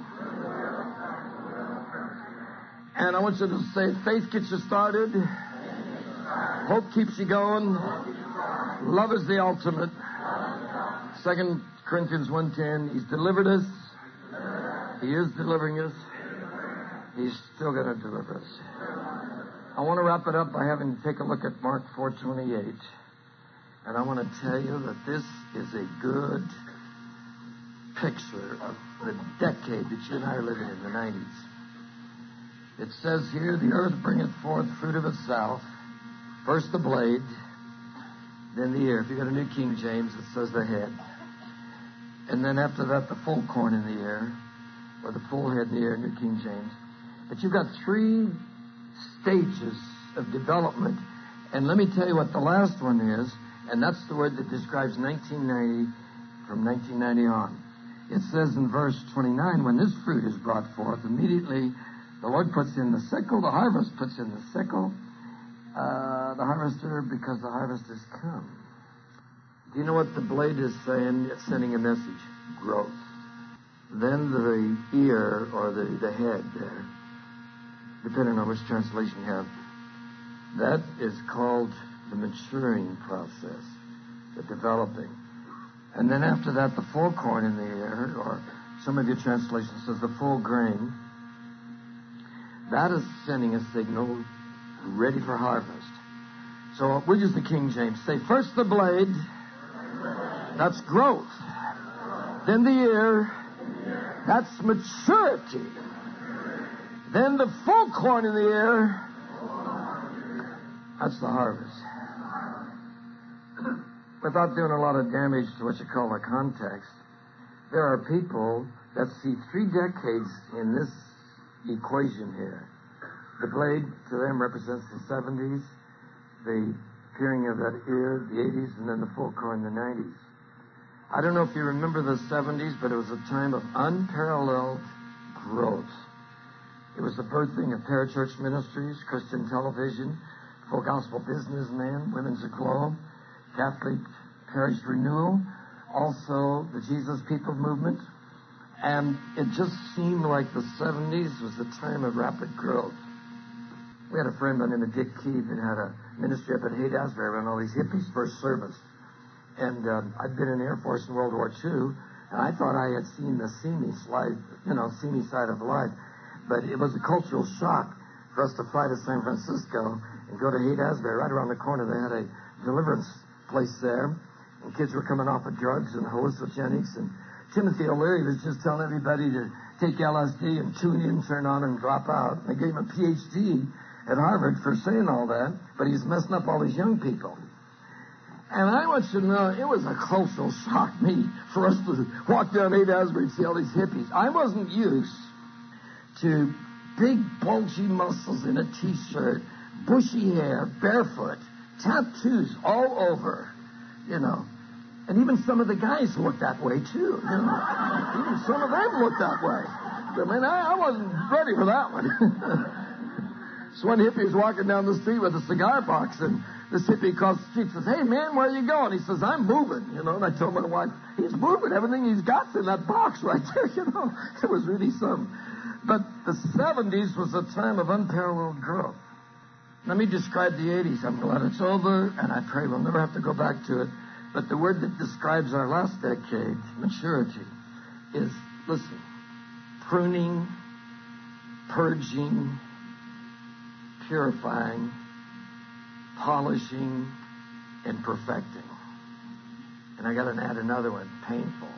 And I want you to say, faith gets you started. Hope keeps you going. Love is the ultimate. 2 Corinthians 1:10, He's delivered us. He is delivering us. He's still going to deliver us. I want to wrap it up by having to take a look at Mark 4:28. And I want to tell you that this is a good picture of the decade that you and I are living in, the 90s. It says here, the earth bringeth forth fruit of itself. First the blade, then the ear. If you've got a New King James, it says the head. And then after that, the full corn in the ear, or the full head in the ear, New King James. But you've got 3 stages of development. And let me tell you what the last one is, and that's the word that describes 1990, from 1990 on. It says in verse 29, when this fruit is brought forth, immediately the Lord puts in the sickle, the harvest puts in the sickle, the harvester, because the harvest has come. Do you know what the blade is saying? It's sending a message. Growth. Then the ear, or the head there, depending on which translation you have, that is called the maturing process, the developing. And then after that, the full corn in the ear, or some of your translations says the full grain, that is sending a signal ready for harvest. So we'll use the King James. Say, first the blade, that's growth. Then the ear, that's maturity. Then the full corn in the ear, that's the harvest. Without doing a lot of damage to what you call a context, there are people that see 3 decades in this equation here. The blade to them represents the 70s, the appearing of that ear, the 80s, and then the full corn, the 90s. I don't know if you remember the 70s, but it was a time of unparalleled growth. It was the birthing of parachurch ministries, Christian television, Full Gospel Businessman, Women's Aglow, Catholic Parish Renewal, also the Jesus People movement. And it just seemed like the 70s was the time of rapid growth. We had a friend by the name of Dick Key that had a ministry up at Haight-Asbury around all these hippies, first service. And I'd been in the Air Force in World War II, and I thought I had seen the seamy side of life. But it was a cultural shock for us to fly to San Francisco and go to Haight-Asbury. Right around the corner, they had a deliverance place there, and kids were coming off of drugs and hallucinogenics. And Timothy O'Leary was just telling everybody to take LSD and tune in, turn on, and drop out. They gave him a PhD at Harvard for saying all that, but he's messing up all these young people. And I want you to know, it was a cultural shock, for us to walk down Haight-Asbury and see all these hippies. I wasn't used to big, bulgy muscles in a T-shirt, bushy hair, barefoot, tattoos all over, And even some of the guys looked that way, too. Even some of them looked that way. I mean, I wasn't ready for that one. So one hippie was walking down the street with a cigar box, and this hippie across the street says, "Hey, man, where are you going?" He says, "I'm moving." And I told my wife, he's moving. Everything he's got's in that box right there, It was really something. But the 70s was a time of unparalleled growth. Let me describe the 80s. I'm glad it's over, and I pray we'll never have to go back to it. But the word that describes our last decade, maturity, is, listen, pruning, purging, purifying, polishing, and perfecting. And I got to add another one, painful.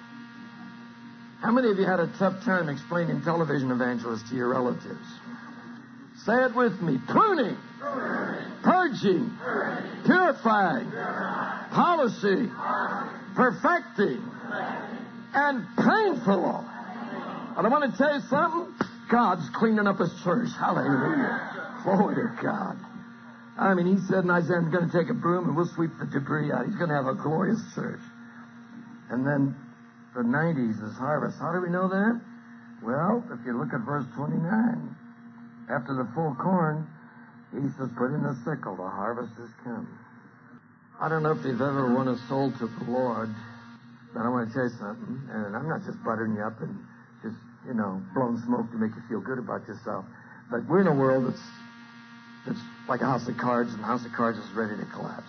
How many of you had a tough time explaining television evangelists to your relatives? Say it with me. Pruning, purging, purifying, polishing, perfecting, and painful. And I want to tell you something. God's cleaning up his church. Hallelujah. Glory to God. I mean, he said in Isaiah, I'm going to take a broom and we'll sweep the debris out. He's going to have a glorious church. And then the 90s is harvest. How do we know that? Well, if you look at verse 29, after the full corn, he says, put in the sickle, the harvest has come. I don't know if you've ever won a soul to the Lord, but I want to tell you something, and I'm not just buttering you up and just, blowing smoke to make you feel good about yourself, but we're in a world that's like a house of cards, and the house of cards is ready to collapse.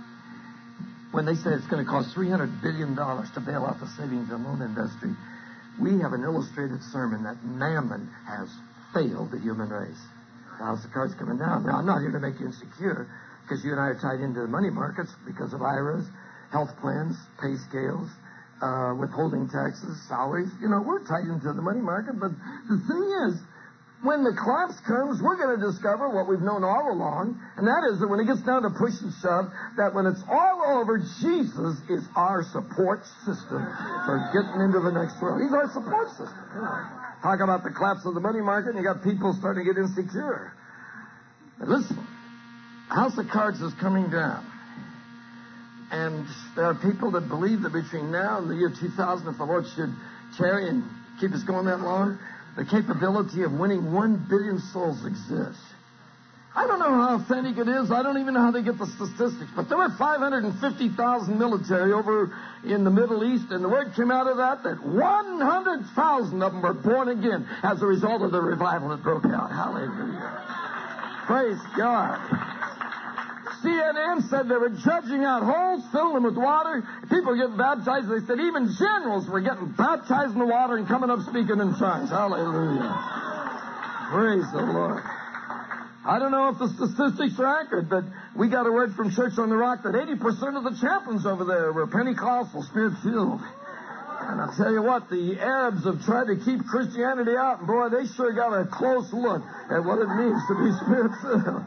When they say it's going to cost $300 billion to bail out the savings and loan industry, we have an illustrated sermon that mammon has failed the human race. The house of cards coming down. Now, I'm not here to make you insecure, because you and I are tied into the money markets because of IRAs, health plans, pay scales, withholding taxes, salaries. We're tied into the money market, but the thing is, when the collapse comes, we're going to discover what we've known all along, and that is that when it gets down to push and shove, that when it's all over, Jesus is our support system for getting into the next world. He's our support system. Talk about the collapse of the money market, and you got people starting to get insecure. But listen, House of Cards is coming down. And there are people that believe that between now and the year 2000, if the Lord should tarry and keep us going that long, the capability of winning 1 billion souls exists. I don't know how authentic it is. I don't even know how they get the statistics. But there were 550,000 military over in the Middle East, and the word came out of that 100,000 of them were born again as a result of the revival that broke out. Hallelujah. Praise God. CNN said they were judging out holes, filling them with water. People getting baptized. They said even generals were getting baptized in the water and coming up speaking in tongues. Hallelujah. Praise the Lord. I don't know if the statistics are accurate, but we got a word from Church on the Rock that 80% of the chaplains over there were Pentecostal, Spirit-filled. And I'll tell you what, the Arabs have tried to keep Christianity out, and boy, they sure got a close look at what it means to be Spirit-filled.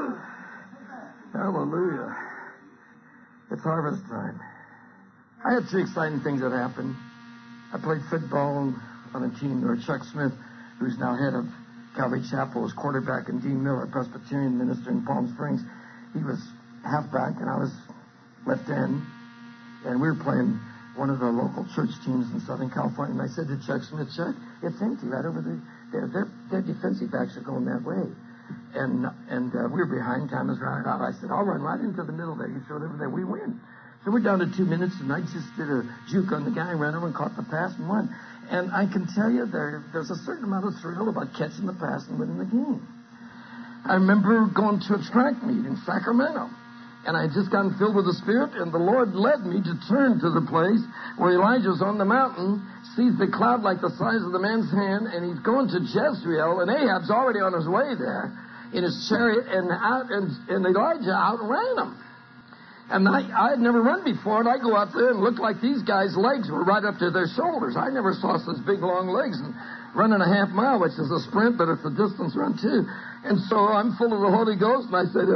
Hallelujah. It's harvest time. I had 3 exciting things that happened. I played football on a team where Chuck Smith, who's now head of Calvary Chapel, was quarterback, and Dean Miller, Presbyterian minister in Palm Springs, he was halfback and I was left end. And we were playing one of the local church teams in Southern California. And I said to Chuck Smith, Chuck, it's empty right over there. Their defensive backs are going that way. And we were behind. Time was running out. I said, I'll run right into the middle there. You throw it over there. We win. So we're down to 2 minutes, and I just did a juke on the guy, ran over and caught the pass and won. And I can tell you there's a certain amount of thrill about catching the pass and winning the game. I remember going to a track meet in Sacramento, and I had just gotten filled with the Spirit, and the Lord led me to turn to the place where Elijah's on the mountain, sees the cloud like the size of the man's hand, and he's going to Jezreel, and Ahab's already on his way there in his chariot, and Elijah outran him. And I had never run before, and I go out there and look like these guys' legs were right up to their shoulders. I never saw such big, long legs. And running a half mile, which is a sprint, but it's a distance run, too. And so I'm full of the Holy Ghost, and I said,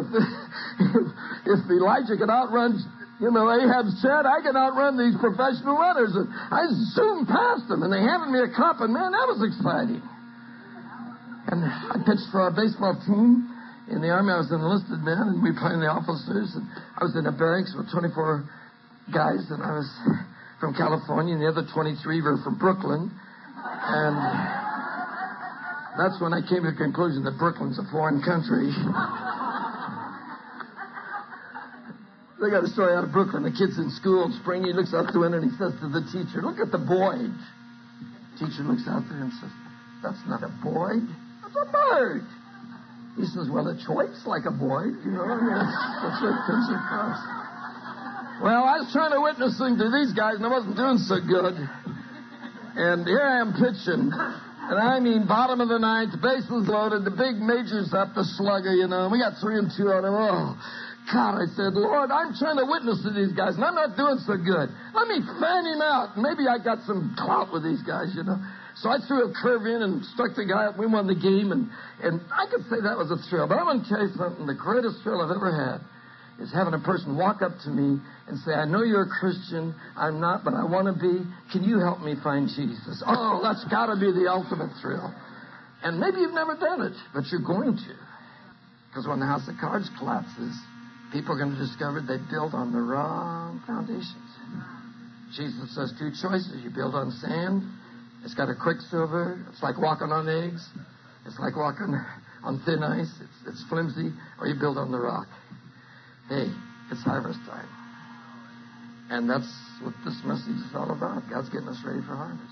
if Elijah could outrun, Ahab's chariot, I can outrun these professional runners. And I zoomed past them, and they handed me a cup, and, man, that was exciting. And I pitched for our baseball team. In the Army, I was an enlisted man, and we were playing the officers, and I was in a barracks with 24 guys, and I was from California, and the other 23 were from Brooklyn. And that's when I came to the conclusion that Brooklyn's a foreign country. They got a story out of Brooklyn. The kid's in school in spring. He looks out the window, and he says to the teacher, look at the Boyd. The teacher looks out there and says, that's not a Boyd. That's a bird. He says, well, it chirps like a boy, that's what it comes across. Well, I was trying to witness to these guys, and I wasn't doing so good. And here I am pitching. And I mean, bottom of the ninth, bases loaded, the big major's up, the slugger, and we got 3 and 2 on him. Oh, God, I said, Lord, I'm trying to witness to these guys, and I'm not doing so good. Let me fan him out. Maybe I got some clout with these guys, So I threw a curve in and struck the guy up. We won the game, and I could say that was a thrill. But I'm going to tell you something. The greatest thrill I've ever had is having a person walk up to me and say, I know you're a Christian. I'm not, but I want to be. Can you help me find Jesus? Oh, that's got to be the ultimate thrill. And maybe you've never done it, but you're going to. Because when the house of cards collapses, people are going to discover they built on the wrong foundations. Jesus says 2 choices. You build on sand. It's got a quicksilver. It's like walking on eggs. It's like walking on thin ice. It's flimsy. Or you build on the rock. Hey, it's harvest time. And that's what this message is all about. God's getting us ready for harvest.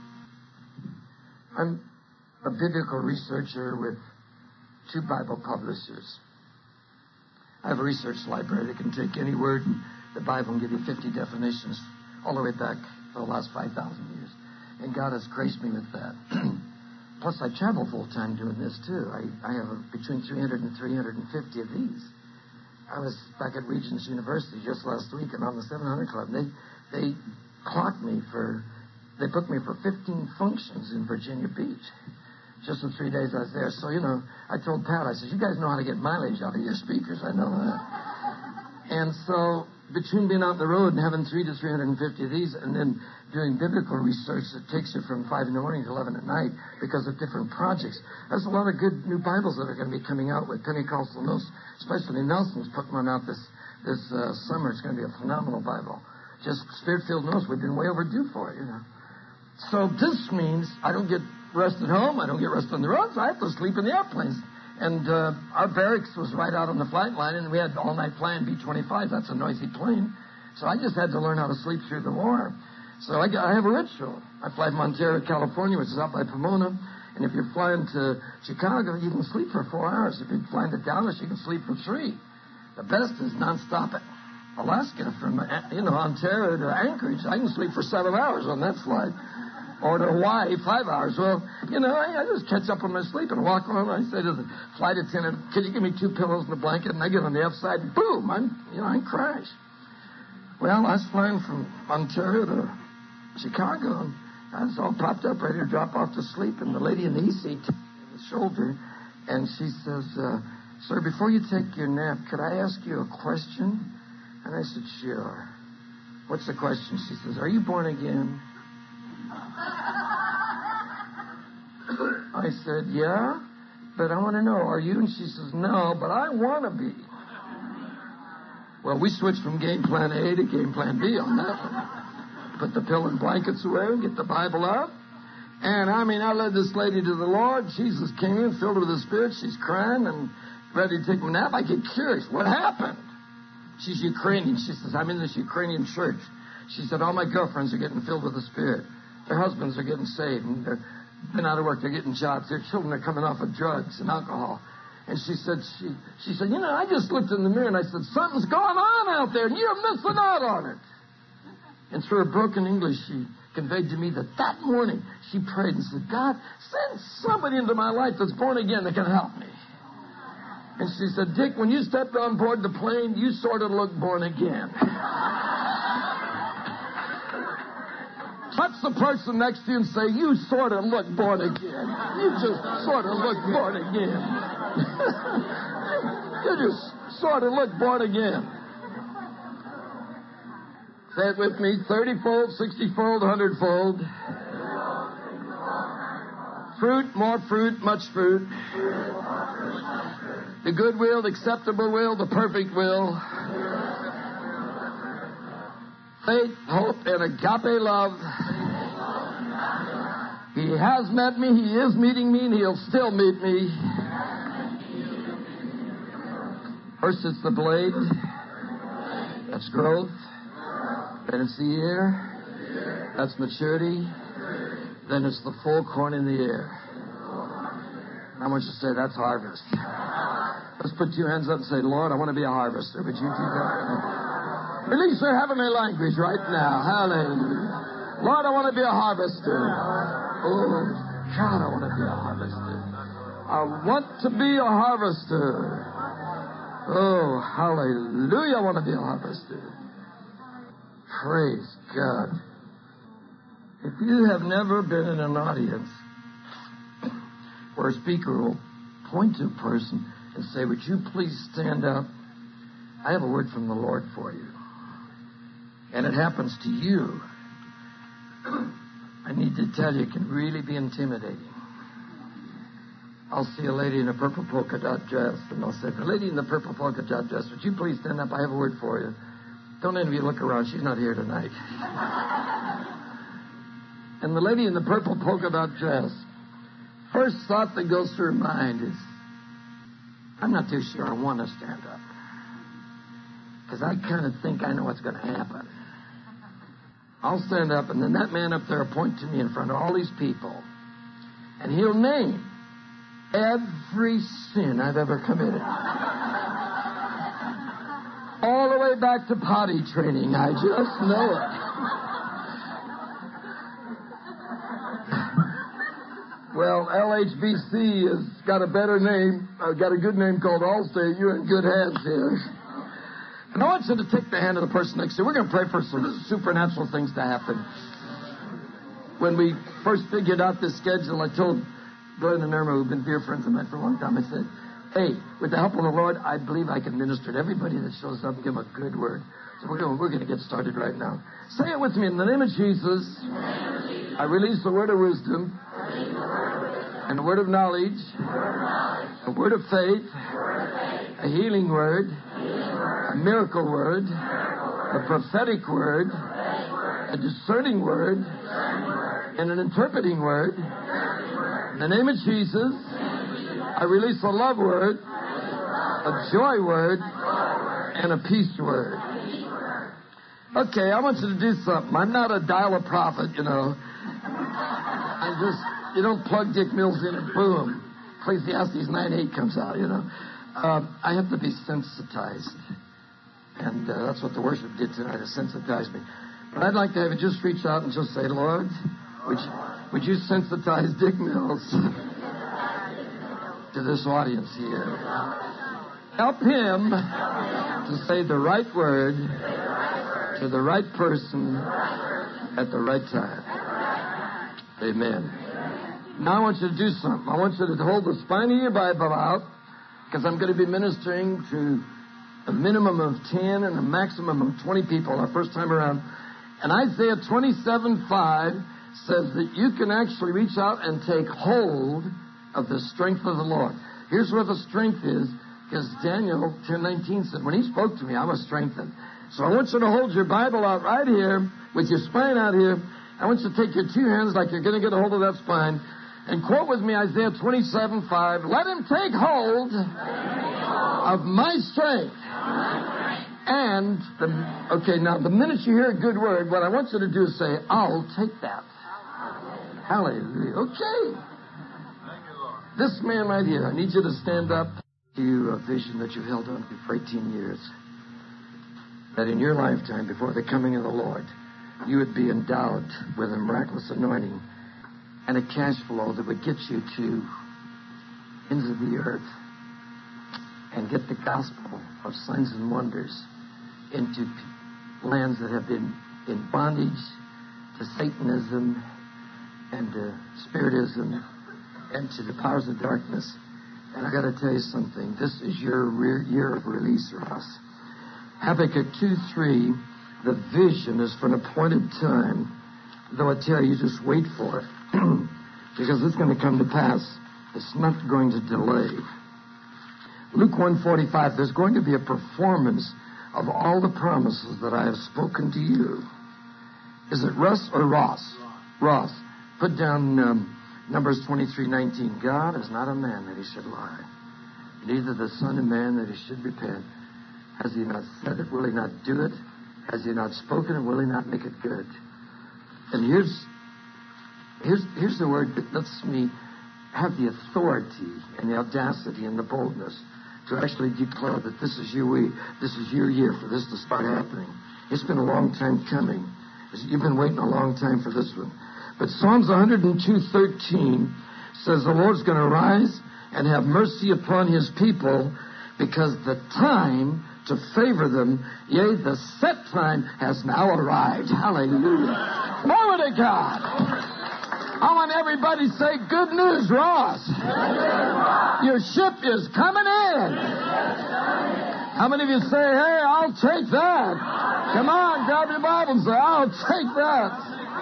I'm a biblical researcher with 2 Bible publishers. I have a research library that can take any word in the Bible and give you 50 definitions all the way back for the last 5,000 years. And God has graced me with that. Plus, I travel full-time doing this, too. I have between 300 and 350 of these. I was back at Regents University just last week and on the 700 Club. They clocked me they booked me for 15 functions in Virginia Beach. Just the 3 days I was there. So, I told Pat, I said, you guys know how to get mileage out of your speakers. I know that. And so, between being out on the road and having 300 to 350 of these and then doing biblical research that takes you from 5 in the morning to 11 at night because of different projects, there's a lot of good new Bibles that are going to be coming out with Pentecostal notes, especially Nelson's putting one out this summer. It's going to be a phenomenal Bible. Just Spirit-filled notes. We've been way overdue for it, So this means I don't get rest at home. I don't get rest on the roads. I have to sleep in the airplanes. And our barracks was right out on the flight line, and we had all-night flying B-25. That's a noisy plane. So I just had to learn how to sleep through the war. So I have a ritual. I fly from Ontario, California, which is out by Pomona. And if you're flying to Chicago, you can sleep for 4 hours. If you're flying to Dallas, you can sleep for 3. The best is nonstop. Alaska from, Ontario to Anchorage, I can sleep for 7 hours on that flight. Or to Hawaii, 5 hours. Well, I just catch up on my sleep and walk home. I say to the flight attendant, can you give me 2 pillows and a blanket? And I get on the F side, boom, I crash. Well, I was flying from Ontario to Chicago, and I was all propped up, ready to drop off to sleep. And the lady in the E-seat, the shoulder, and she says, sir, before you take your nap, could I ask you a question? And I said, sure. What's the question? She says, are you born again? I said, yeah, but I want to know, are you? And she says, no, but I want to be. Well, we switched from game plan A to game plan B on that one. Put the pill and blankets away and get the Bible out. And, I led this lady to the Lord. Jesus came in, filled her with the Spirit. She's crying and ready to take a nap. I get curious. What happened? She's Ukrainian. She says, I'm in this Ukrainian church. She said, all my girlfriends are getting filled with the Spirit. Their husbands are getting saved, and they're been out of work. They're getting jobs. Their children are coming off of drugs and alcohol. And she said, I just looked in the mirror and I said, something's going on out there, and you're missing out on it. And through her broken English, she conveyed to me that morning she prayed and said, God, send somebody into my life that's born again that can help me. And she said, Dick, when you stepped on board the plane, you sort of looked born again. Touch the person next to you and say, you sort of look born again. You just sort of look born again. You just sort of look born again. Say it with me, 30-fold, 60-fold, 100-fold. Fruit, more fruit, much fruit. The good will, the acceptable will, the perfect will. Faith, hope, and agape love. He has met me, he is meeting me, and he'll still meet me. First it's the blade. That's growth. Then it's the ear. That's maturity. Then it's the full corn in the ear. And I want you to say, that's harvest. Let's put 2 hands up and say, Lord, I want to be a harvester. Would you do that? Release your heavenly language right now. Hallelujah. Lord, I want to be a harvester. Oh, God, I want to be a harvester. I want to be a harvester. Oh, hallelujah, I want to be a harvester. Praise God. If you have never been in an audience where a speaker will point to a person and say, would you please stand up I have a word from the Lord for you. And it happens to you. I need to tell you, it can really be intimidating. I'll see a lady in a purple polka dot dress, and I'll say, the lady in the purple polka dot dress, would you please stand up? I have a word for you. Don't any of you look around. She's not here tonight. And the lady in the purple polka dot dress, first thought that goes through her mind is, I'm not too sure I want to stand up. Because I kind of think I know what's going to happen. I'll stand up, and then that man up there will point to me in front of all these people, and he'll name every sin I've ever committed. All the way back to potty training. I just know it. Well, LHBC has got a better name, got a good name called Allstate. You're in good hands here. And I want you to take the hand of the person next to you. We're going to pray for some supernatural things to happen. When we first figured out this schedule, I told Glenn and Irma, who've been dear friends of mine for a long time, I said, hey, with the help of the Lord, I believe I can minister to everybody that shows up and give them a good word. So we're going to get started right now. Say it with me. In the name of Jesus, I release the word of wisdom and the word of knowledge, a word of faith, a healing word, a miracle word, a prophetic word, a discerning word, and an interpreting word. In the name of Jesus, I release a love word, a joy word, and a peace word. Okay, I want you to do something. I'm not a dial-a-prophet, you know. You don't plug Dick Mills in and boom, Ecclesiastes 9:8 comes out, you know. I have to be sensitized. And that's what the worship did tonight, it sensitized me. But I'd like to have you just reach out and just say, Lord, would you sensitize Dick Mills to this audience here? Help him to say the right word to the right person at the right time. Amen. Now I want you to do something. I want you to hold the spine of your Bible out, because I'm going to be ministering to a minimum of 10 and a maximum of 20 people our first time around. And Isaiah 27:5 says that you can actually reach out and take hold of the strength of the Lord. Here's where the strength is, because Daniel 10:19 said, when he spoke to me, I was strengthened. So I want you to hold your Bible out right here with your spine out here. I want you to take your two hands like you're going to get a hold of that spine and quote with me Isaiah 27:5. Let him take hold of my strength. And, now the minute you hear a good word, what I want you to do is say, I'll take that. Hallelujah. Okay. This man right here, I need you to stand up to you a vision that you've held on to for 18 years. That in your lifetime, before the coming of the Lord, you would be endowed with a miraculous anointing and a cash flow that would get you to ends of the earth and get the gospel of signs and wonders into lands that have been in bondage to Satanism and to spiritism and to the powers of darkness. And I got to tell you something. This is your year of release, Ross. Habakkuk 2:3, the vision is for an appointed time. Though I tell you, just wait for it. Because it's going to come to pass. It's not going to delay. Luke 1:45, there's going to be a performance of all the promises that I have spoken to you. Is it Russ or Ross? Ross. Put down Numbers 23:19. God is not a man that he should lie, neither the Son of Man that he should repent. Has he not said it? Will he not do it? Has he not spoken it? Will he not make it good? And here's the word that lets me have the authority and the audacity and the boldness to actually declare that this is your year for this to start happening. It's been a long time coming. You've been waiting a long time for this one. But Psalms 102:13 says the Lord's going to rise and have mercy upon his people, because the time to favor them, yea, the set time has now arrived. Hallelujah. Glory to God. I want everybody to say, good news, Ross. Your ship is coming in. How many of you say, hey, I'll take that? Come on, grab your Bible and say, I'll take that.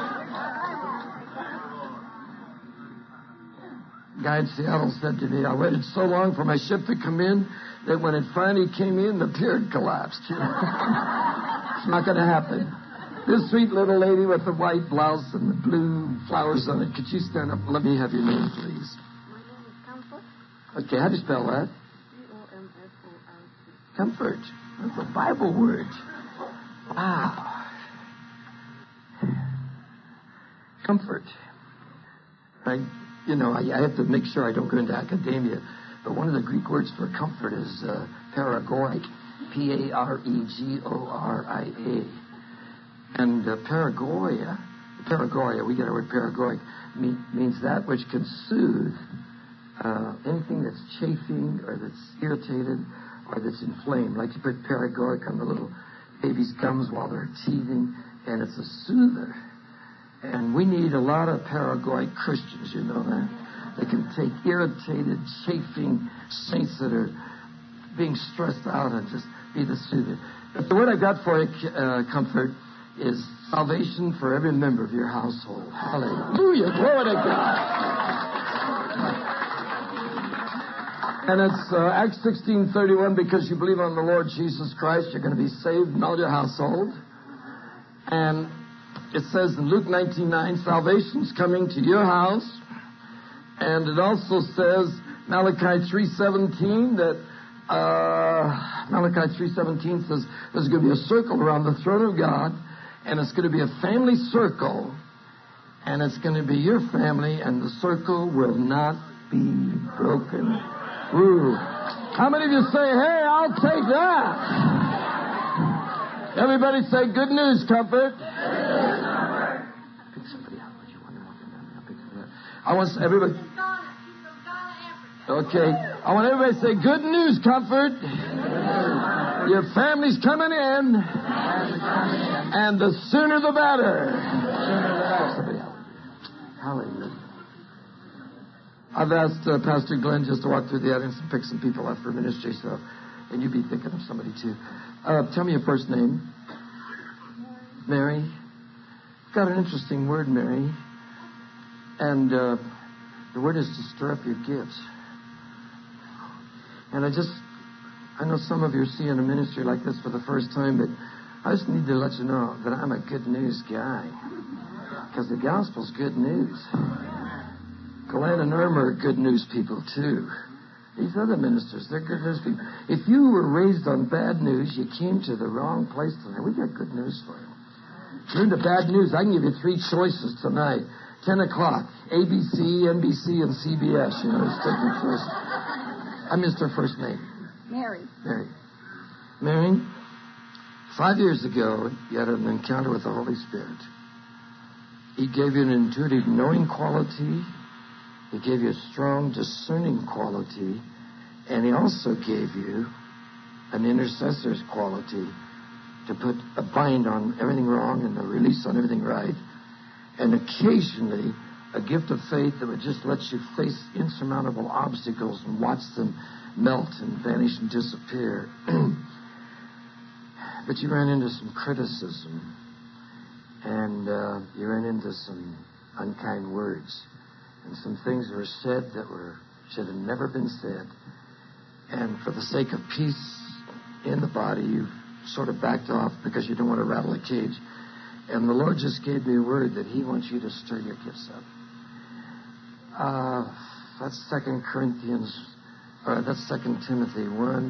A guy in Seattle said to me, I waited so long for my ship to come in that when it finally came in, the pier collapsed. It's not going to happen. This sweet little lady with the white blouse and the blue flowers on it, could you stand up and let me have your name, please? My name is Comfort. Okay, how do you spell that? C-O-M-F-O-R-T. Comfort. That's a Bible word. Wow. Comfort. I have to make sure I don't go into academia, but one of the Greek words for comfort is paragoria, P-A-R-E-G-O-R-I-A. And paragoria, we get our word paragoria, means that which can soothe anything that's chafing or that's irritated or that's inflamed. Like you put paragoria on the little baby's gums while they're teething, and it's a soother. And we need a lot of paragoria Christians, you know that. They can take irritated, chafing saints that are being stressed out and just be the soother. But the word I've got for you, comfort, is salvation for every member of your household. Hallelujah. Glory to God. And it's Acts 16:31, because you believe on the Lord Jesus Christ, you're going to be saved in all your household. And it says in Luke 19:9, salvation's coming to your house. And it also says, Malachi 3:17, that Malachi 3:17 says there's going to be a circle around the throne of God, and it's going to be a family circle, and it's going to be your family, and the circle will not be broken. Ooh. How many of you say, hey, I'll take that? Everybody say, good news, Comfort. Pick somebody out. Would you wonder what I'll pick somebody out? I want everybody. Okay. I want everybody to say, good news, Comfort. Your family's coming in. And the sooner the better. Hallelujah. I've asked Pastor Glenn just to walk through the audience and pick some people out for ministry, and you be thinking of somebody too. Tell me your first name. Mary. Got an interesting word, Mary. And the word is to stir up your gifts. And I know some of you are seeing a ministry like this for the first time, but I just need to let you know that I'm a good news guy. Because the gospel's good news. Glenn and Irma are good news people, too. These other ministers, they're good news people. If you were raised on bad news, you came to the wrong place tonight. We got good news for you. If you're into bad news, I can give you 3 choices tonight. 10 o'clock, ABC, NBC, and CBS. You know, just take your choice. I missed her first name. Mary. Mary, 5 years ago, you had an encounter with the Holy Spirit. He gave you an intuitive knowing quality. He gave you a strong discerning quality. And he also gave you an intercessor's quality to put a bind on everything wrong and a release on everything right. And occasionally, a gift of faith that would just let you face insurmountable obstacles and watch them melt and vanish and disappear. But you ran into some criticism, and you ran into some unkind words, and some things were said that should have never been said. And for the sake of peace in the body, you sort of backed off because you don't want to rattle a cage. And the Lord just gave me a word that he wants you to stir your gifts up. That's 2 Timothy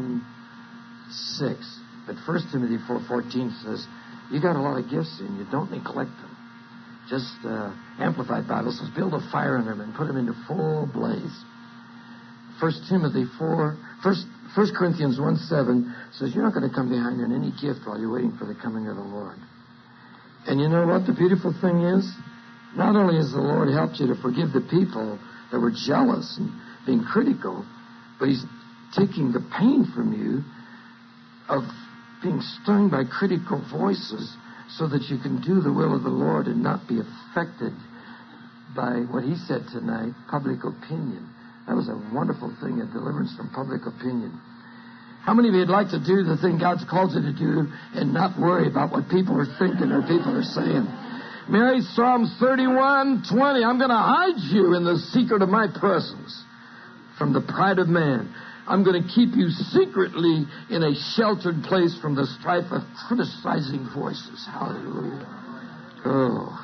1:6. But 1 Timothy 4:14 says, you got a lot of gifts in you. Don't neglect them. Just Amplified Bible says, build a fire in them and put them into full blaze. 1 Corinthians 1:7 says, you're not going to come behind on any gift while you're waiting for the coming of the Lord. And you know what the beautiful thing is? Not only has the Lord helped you to forgive the people that were jealous and being critical, but he's taking the pain from you of being stung by critical voices so that you can do the will of the Lord and not be affected by what he said tonight, public opinion. That was a wonderful thing, a deliverance from public opinion. How many of you would like to do the thing God's called you to do and not worry about what people are thinking or people are saying? Mary, Psalms 31:20, I'm going to hide you in the secret of my presence from the pride of man. I'm going to keep you secretly in a sheltered place from the strife of criticizing voices. Hallelujah. Oh.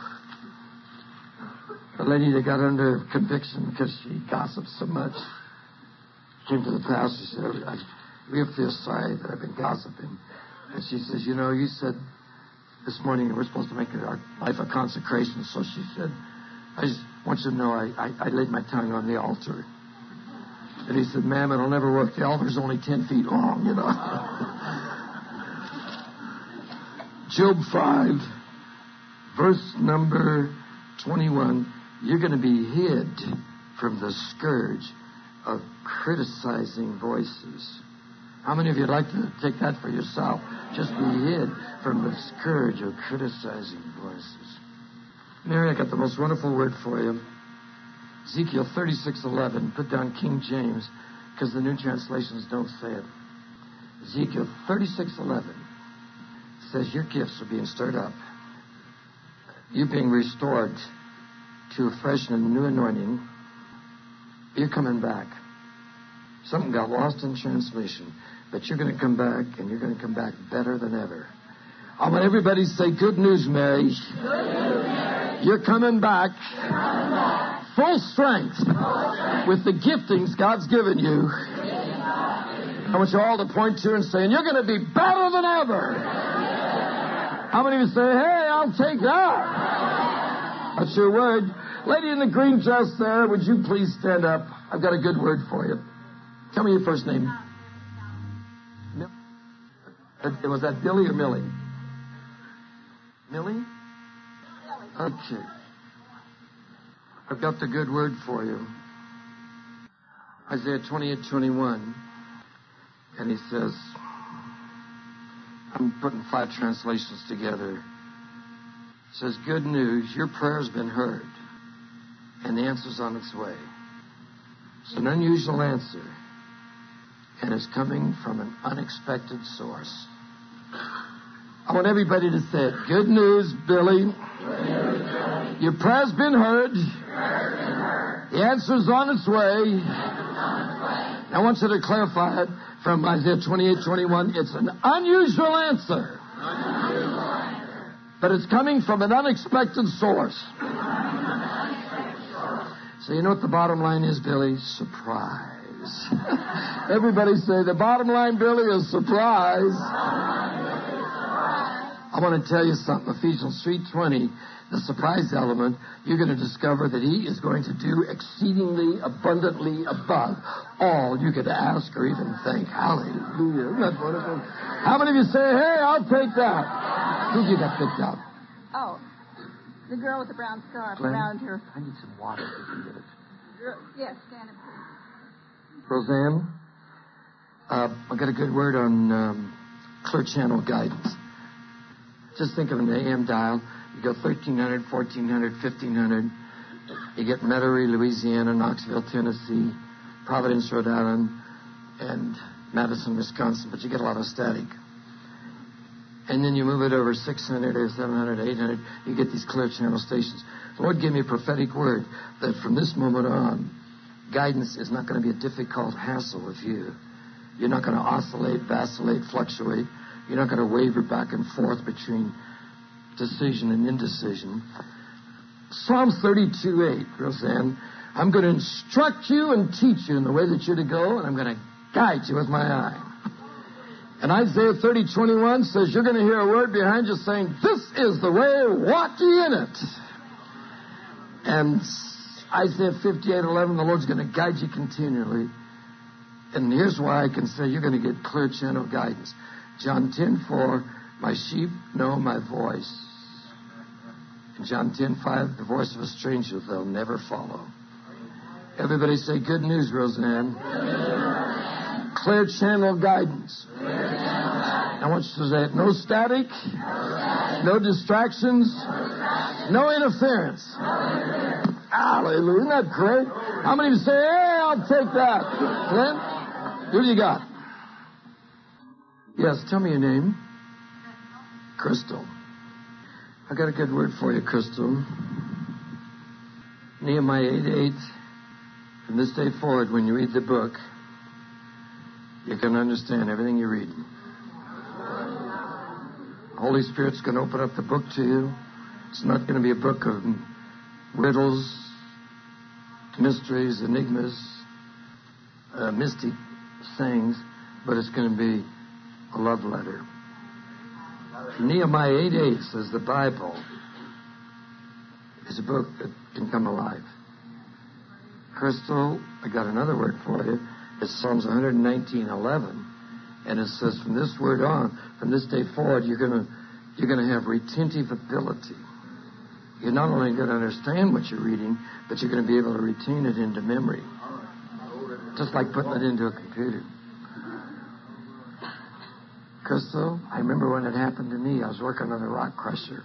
A lady that got under conviction because she gossiped so much came to the pastor and said, I really feel sorry that I've been gossiping. And she says, you know, you said this morning we're supposed to make our life a consecration. So she said, I just want you to know I laid my tongue on the altar. And he said, ma'am, it'll never work. The altar's only 10 feet long, you know. Job 5, verse number 21. You're going to be hid from the scourge of criticizing voices. How many of you would like to take that for yourself? Just be hid from the scourge of criticizing voices. Mary, I got the most wonderful word for you. Ezekiel 36:11. Put down King James because the new translations don't say it. Ezekiel 36:11 says your gifts are being stirred up. You're being restored to a fresh and new anointing. You're coming back. Something got lost in translation, but you're going to come back, and you're going to come back better than ever. I want everybody to say, good news, Mary. Good news, Mary. You're coming back. You're coming back. Full strength with the giftings God's given you. I want you all to point to and say, and you're going to be better than ever. How many of you say, hey, I'll take that? That's your word. Lady in the green dress there, would you please stand up? I've got a good word for you. Tell me your first name. Was that Billy or Millie? Millie? Okay. I've got the good word for you. Isaiah 28:21. And he says, I'm putting 5 translations together. It says, good news, your prayer's been heard. And the answer's on its way. It's an unusual answer. And it's coming from an unexpected source. I want everybody to say it. Good news, Billy. Your prayer's been heard. The answer's on its way. I want you to clarify it from Isaiah 28:21. It's an unusual answer. But it's coming from an unexpected source. So you know what the bottom line is, Billy? Surprise. Everybody say, the bottom line, Billy, is surprise. I want to tell you something. Ephesians 3:20, the surprise element, you're going to discover that he is going to do exceedingly abundantly above all you could ask or even think. Hallelujah. Isn't that wonderful? How many of you say, hey, I'll take that? Who you got picked out? Oh, the girl with the brown scarf Glenn, around her. I need some water if you can get it. Yes, stand up, please. Roseanne, I got a good word on Clear Channel guidance. Just think of an AM dial. You go 1300, 1400, 1500. You get Metairie, Louisiana, Knoxville, Tennessee, Providence, Rhode Island, and Madison, Wisconsin. But you get a lot of static. And then you move it over 600 or 700, 800. You get these Clear Channel stations. The Lord gave me a prophetic word that from this moment on, guidance is not going to be a difficult hassle with you. You're not going to oscillate, vacillate, fluctuate. You're not going to waver back and forth between decision and indecision. Psalms 32:8, Roseanne. I'm going to instruct you and teach you in the way that you're to go, and I'm going to guide you with my eye. And Isaiah 30:21 says you're going to hear a word behind you saying, this is the way, walk ye in it. And Isaiah 58:11, the Lord's going to guide you continually. And here's why I can say you're going to get Clear Channel guidance. John 10:4, my sheep know my voice. In John 10:5, the voice of a stranger they'll never follow. Everybody say, good news, Roseanne. Clear Channel guidance. I want you to say it. No static. No distractions. No interference. Hallelujah. Isn't that great? How many of you say, hey, I'll take that? Glenn, who do you got? Yes, tell me your name. Crystal. I got a good word for you, Crystal. Nehemiah 8:8. From this day forward, when you read the book, you can understand everything you're reading. The Holy Spirit's going to open up the book to you. It's not going to be a book of riddles, mysteries, enigmas, mystic sayings, but it's going to be a love letter. Nehemiah 8:8 says the Bible is a book that can come alive. Crystal, I got another word for you. It's Psalms 119:11, and it says from this word on, from this day forward, you're going to have retentive ability. You're not only going to understand what you're reading, but you're going to be able to retain it into memory, just like putting it into a computer. Crystal, I remember when it happened to me. I was working on a rock crusher,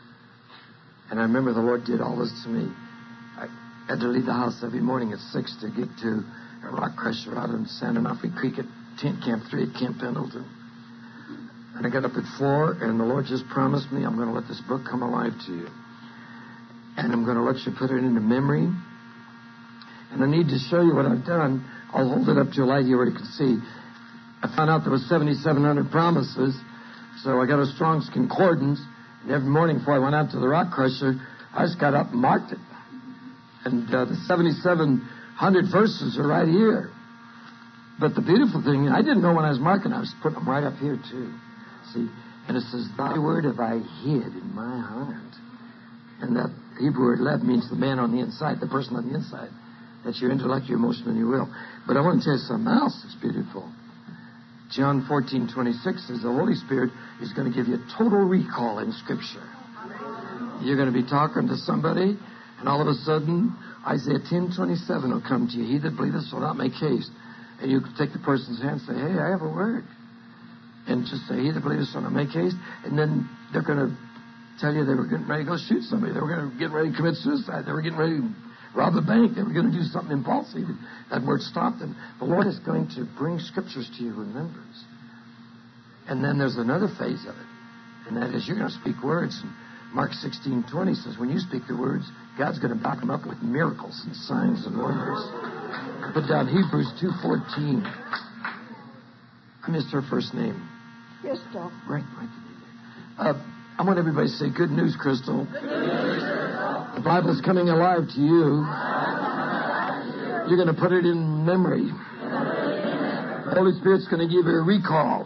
and I remember the Lord did all this to me. I had to leave the house every morning at 6 to get to a rock crusher out in San Onofre Creek at Tent Camp 3 at Camp Pendleton. And I got up at 4, and the Lord just promised me, I'm going to let this book come alive to you. And I'm going to let you put it into memory. And I need to show you what I've done. I'll hold it up to a light here where you can see. I found out there was 7,700 promises, so I got a Strong's Concordance. And every morning before I went out to the rock crusher, I just got up and marked it. And the 7,700 verses are right here. But the beautiful thing, I didn't know when I was marking, I was putting them right up here too. See? And it says, thy word have I hid in my heart. And that Hebrew word lev means the man on the inside, the person on the inside. That's your intellect, your emotion, and your will. But I want to tell you something else that's beautiful. John 14:26 says the Holy Spirit is going to give you total recall in Scripture. You're going to be talking to somebody, and all of a sudden, Isaiah 10:27 will come to you. He that believeth will not make haste. And you take the person's hand and say, hey, I have a word. And just say, he that believeth will not make haste. And then they're going to tell you they were getting ready to go shoot somebody. They were going to get ready to commit suicide. They were getting ready to rob the bank. They were going to do something impulsive. That word stopped them. The Lord is going to bring Scriptures to your remembrance. And then there's another phase of it. And that is you're going to speak words. And Mark 16:20 says when you speak the words, God's going to back them up with miracles and signs and wonders. Put down Hebrews 2:14. I missed her first name. Crystal. Right. I want everybody to say, good news, Crystal. Good news, Crystal. The Bible's coming alive to you. You're going to put it in memory. The Holy Spirit's going to give you a recall.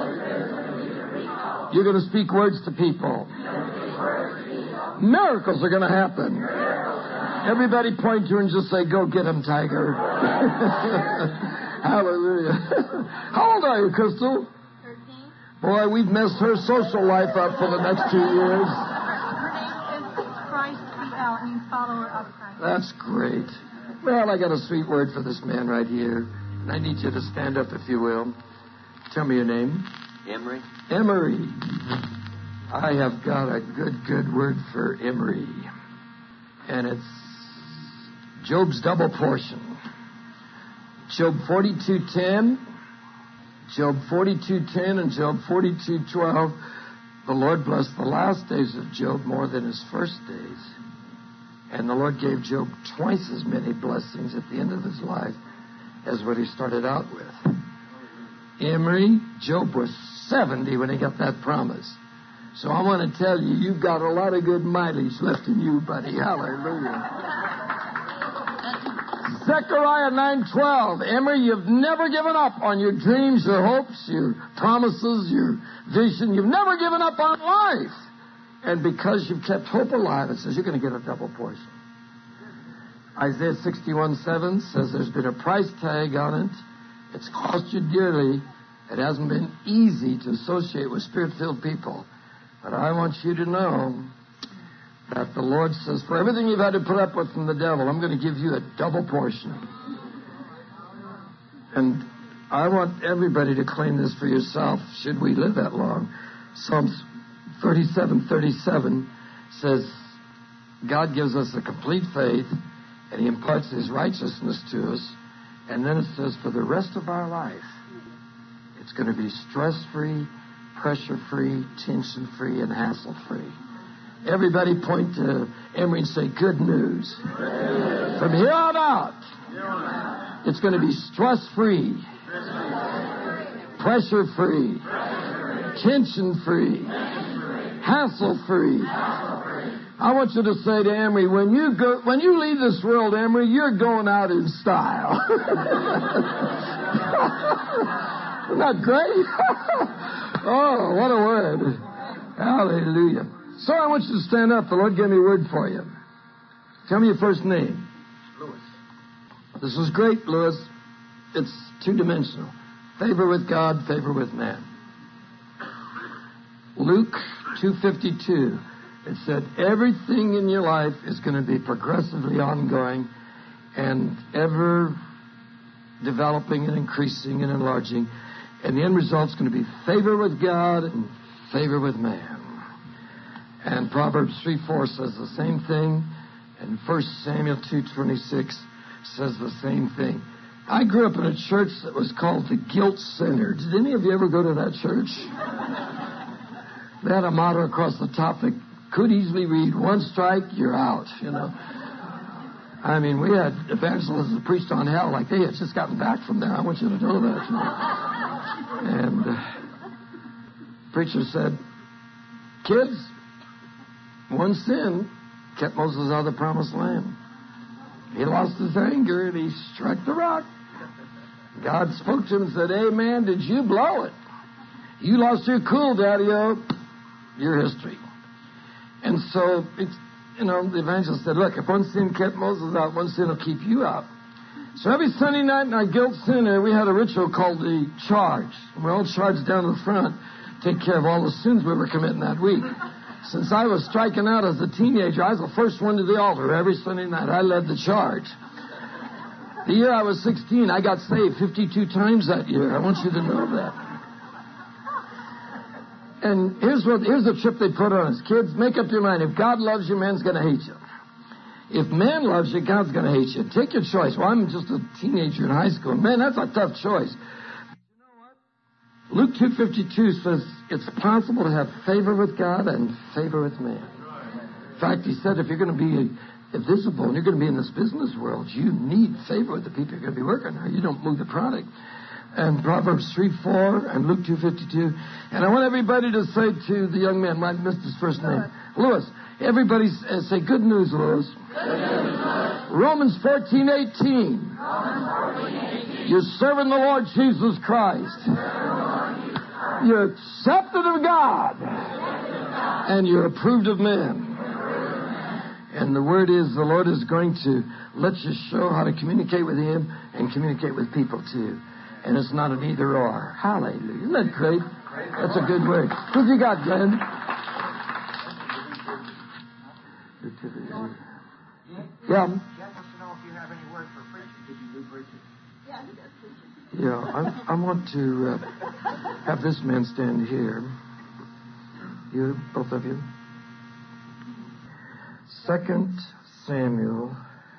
You're going to speak words to people. Miracles are going to happen. Everybody point to her and just say, go get him, Tiger. Hallelujah. How old are you, Crystal? 13. Boy, we've messed her social life up for the next 2 years. Her name is Christ BL, means follower of Christ. That's great. Well, I got a sweet word for this man right here. And I need you to stand up, if you will. Tell me your name. Emery. Emery. I have got a good word for Emery. And it's Job's double portion. Job 42:10, Job 42:10, and Job 42:12. The Lord blessed the last days of Job more than his first days. And the Lord gave Job twice as many blessings at the end of his life as what he started out with. Emery, Job was 70 when he got that promise. So I want to tell you, you've got a lot of good mileage left in you, buddy. Hallelujah. Zechariah 9:12. Emery, you've never given up on your dreams, your hopes, your promises, your vision. You've never given up on life. And because you've kept hope alive, it says you're going to get a double portion. Isaiah 61:7 says there's been a price tag on it. It's cost you dearly. It hasn't been easy to associate with Spirit-filled people. But I want you to know that the Lord says, for everything you've had to put up with from the devil, I'm going to give you a double portion. And I want everybody to claim this for yourself, should we live that long. Psalms 37:37 says, God gives us a complete faith, and He imparts His righteousness to us. And then it says, for the rest of our life, It's going to be stress-free, pressure-free, tension-free, and hassle-free. Everybody point to Emery and say, good news. From here on out, it's going to be stress-free, pressure-free, tension-free, hassle-free. I want you to say to Emery, when you leave this world, Emery, you're going out in style. Isn't that great? Oh, what a word. Hallelujah. So I want you to stand up. The Lord gave me a word for you. Tell me your first name. Louis. This is great, Louis. It's two-dimensional. Favor with God, favor with man. Luke 2:52. It said everything in your life is going to be progressively ongoing and ever developing and increasing and enlarging. And the end result's going to be favor with God and favor with man. And Proverbs 3:4 says the same thing. And 1 Samuel 2:26 says the same thing. I grew up in a church that was called the Guilt Center. Did any of you ever go to that church? They had a motto across the top that could easily read, one strike, you're out, you know. I mean, we had evangelists that preached on hell like they had just gotten back from there. I want you to know that. You know. And preacher said, kids, one sin kept Moses out of the promised land. He lost his anger and he struck the rock. God spoke to him and said, hey, man, did you blow it? You lost your cool, Daddy-o. Your history. And so, the evangelist said, look, if one sin kept Moses out, one sin will keep you out. So every Sunday night in our Guilt Center, we had a ritual called the charge. We're all charged down the front, take care of all the sins we were committing that week. Since I was striking out as a teenager, I was the first one to the altar every Sunday night. I led the charge. The year I was 16, I got saved 52 times that year. I want you to know that. And here's the trip they put on us. Kids, make up your mind. If God loves you, man's going to hate you. If man loves you, God's going to hate you. Take your choice. Well, I'm just a teenager in high school. Man, that's a tough choice. But you know what? Luke 2:52 says it's possible to have favor with God and favor with man. In fact, he said if you're going to be visible and you're going to be in this business world, you need favor with the people you're going to be working with. You don't move the product. And Proverbs 3:4 and Luke 2:52. And I want everybody to say to the young man, I missed his first name, Louis. Everybody say, good news, Louis. Romans 14:18. You're serving the Lord Jesus Christ. You're accepted of God. And you're approved of men. And the word is the Lord is going to let you show how to communicate with Him and communicate with people too. And it's not an either or. Hallelujah. Isn't that great? That's a good word. What you got, Glenn? Yeah. Jack wants to know if you have any word for preaching. Did you do preaching? Yeah, he does preaching. Yeah, I want to have this man stand here. You, both of you. 2 Samuel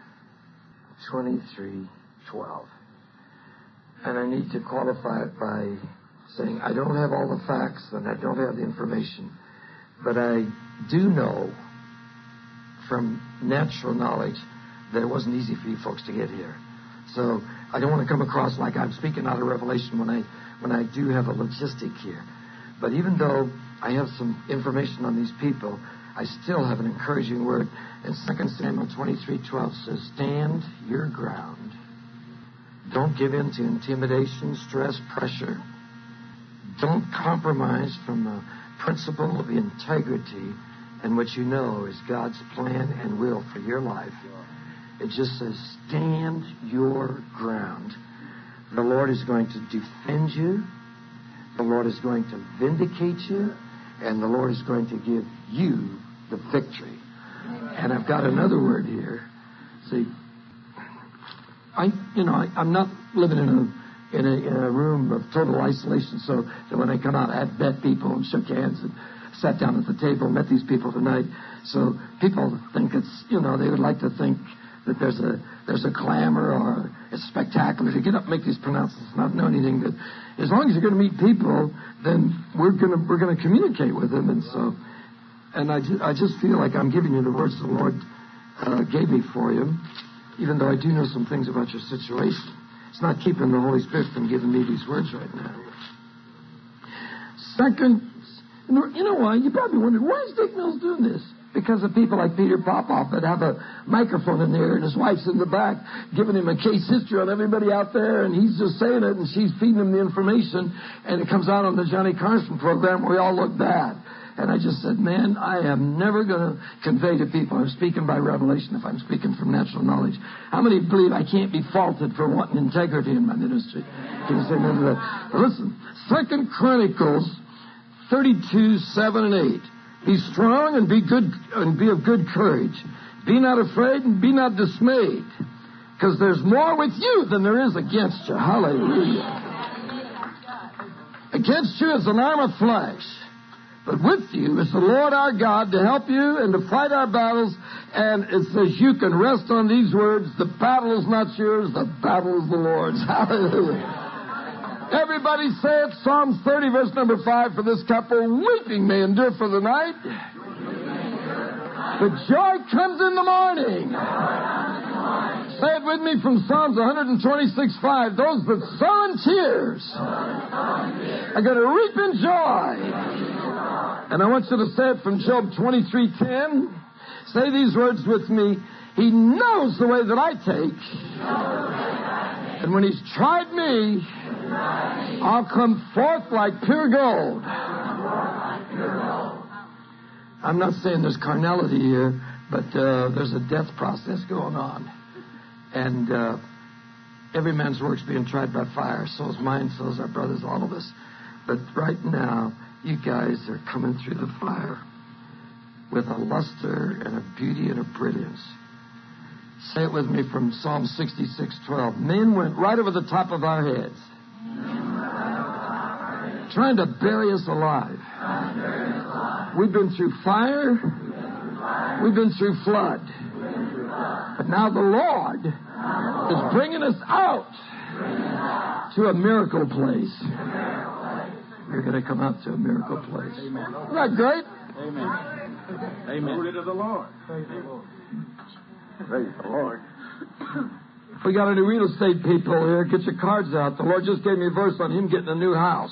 23:12. And I need to qualify it by saying I don't have all the facts and I don't have the information, but I do know from natural knowledge that it wasn't easy for you folks to get here. So I don't want to come across like I'm speaking out of revelation when I do have a logistic here. But even though I have some information on these people, I still have an encouraging word. And 2 Samuel 23:12 says, stand your ground. Don't give in to intimidation, stress, pressure. Don't compromise from the principle of integrity and what you know is God's plan and will for your life. It just says, stand your ground. The Lord is going to defend you. The Lord is going to vindicate you. And the Lord is going to give you the victory. And I've got another word here. See, I'm not living in a room of total isolation, so that when I come out, I've met people and shook hands and sat down at the table, met these people tonight. So people think it's, they would like to think that there's a clamor or It's spectacular to get up and make these pronouncements, not know anything. But as long as you're going to meet people, then we're going to communicate with them. And I just feel like I'm giving you the words the Lord gave me for you, even though I do know some things about your situation. It's not keeping the Holy Spirit from giving me these words right now. Second, you know why? You probably wondered, why is Dick Mills doing this? Because of people like Peter Popoff that have a microphone in there and his wife's in the back giving him a case history on everybody out there, and he's just saying it and she's feeding him the information, and it comes out on the Johnny Carson program where we all look bad. And I just said, man, I am never going to convey to people. I'm speaking by revelation if I'm speaking from natural knowledge. How many believe I can't be faulted for wanting integrity in my ministry? Can you say none of that? But listen, 2 Chronicles 32, 7 and 8. Be strong and be good and be of good courage. Be not afraid and be not dismayed, because there's more with you than there is against you. Hallelujah. Against you is an arm of flesh, but with you is the Lord our God to help you and to fight our battles. And it says you can rest on these words: the battle is not yours, the battle is the Lord's. Hallelujah. Everybody say it. Psalms 30, verse number 5. For this couple, weeping may endure for the night, but joy comes in the morning. Say it with me from Psalms 126, 5. Those that sow in tears are going to reap in joy. And I want you to say it from Job 23:10. Say these words with me. He knows the way that I take, and when he's tried me, I'll come forth like pure gold. I'm not saying there's carnality here, but there's a death process going on. And every man's work's being tried by fire. So is mine, so is our brothers, all of us. But right now, you guys are coming through the fire with a luster and a beauty and a brilliance. Say it with me from Psalm 66:12. Men went right over the top of our heads, trying to bury us alive. We've been through fire. We've been through flood. But now the Lord is bringing us out to a miracle place. You're going to come out to a miracle place. Isn't that great? Amen. Amen. Glory to the Lord. Praise the Lord. Praise the Lord. We got any real estate people here. Get your cards out. The Lord just gave me a verse on him getting a new house.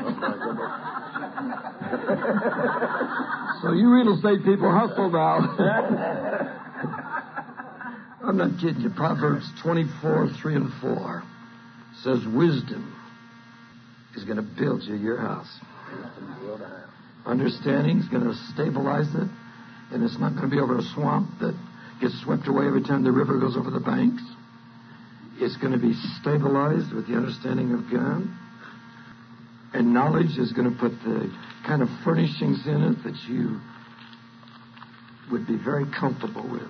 So you real estate people, hustle now. I'm not kidding you. Proverbs 24, 3 and 4 says wisdom is going to build you your house. Understanding is going to stabilize it, and it's not going to be over a swamp that gets swept away every time the river goes over the banks. It's going to be stabilized with the understanding of God. And knowledge is going to put the kind of furnishings in it that you would be very comfortable with.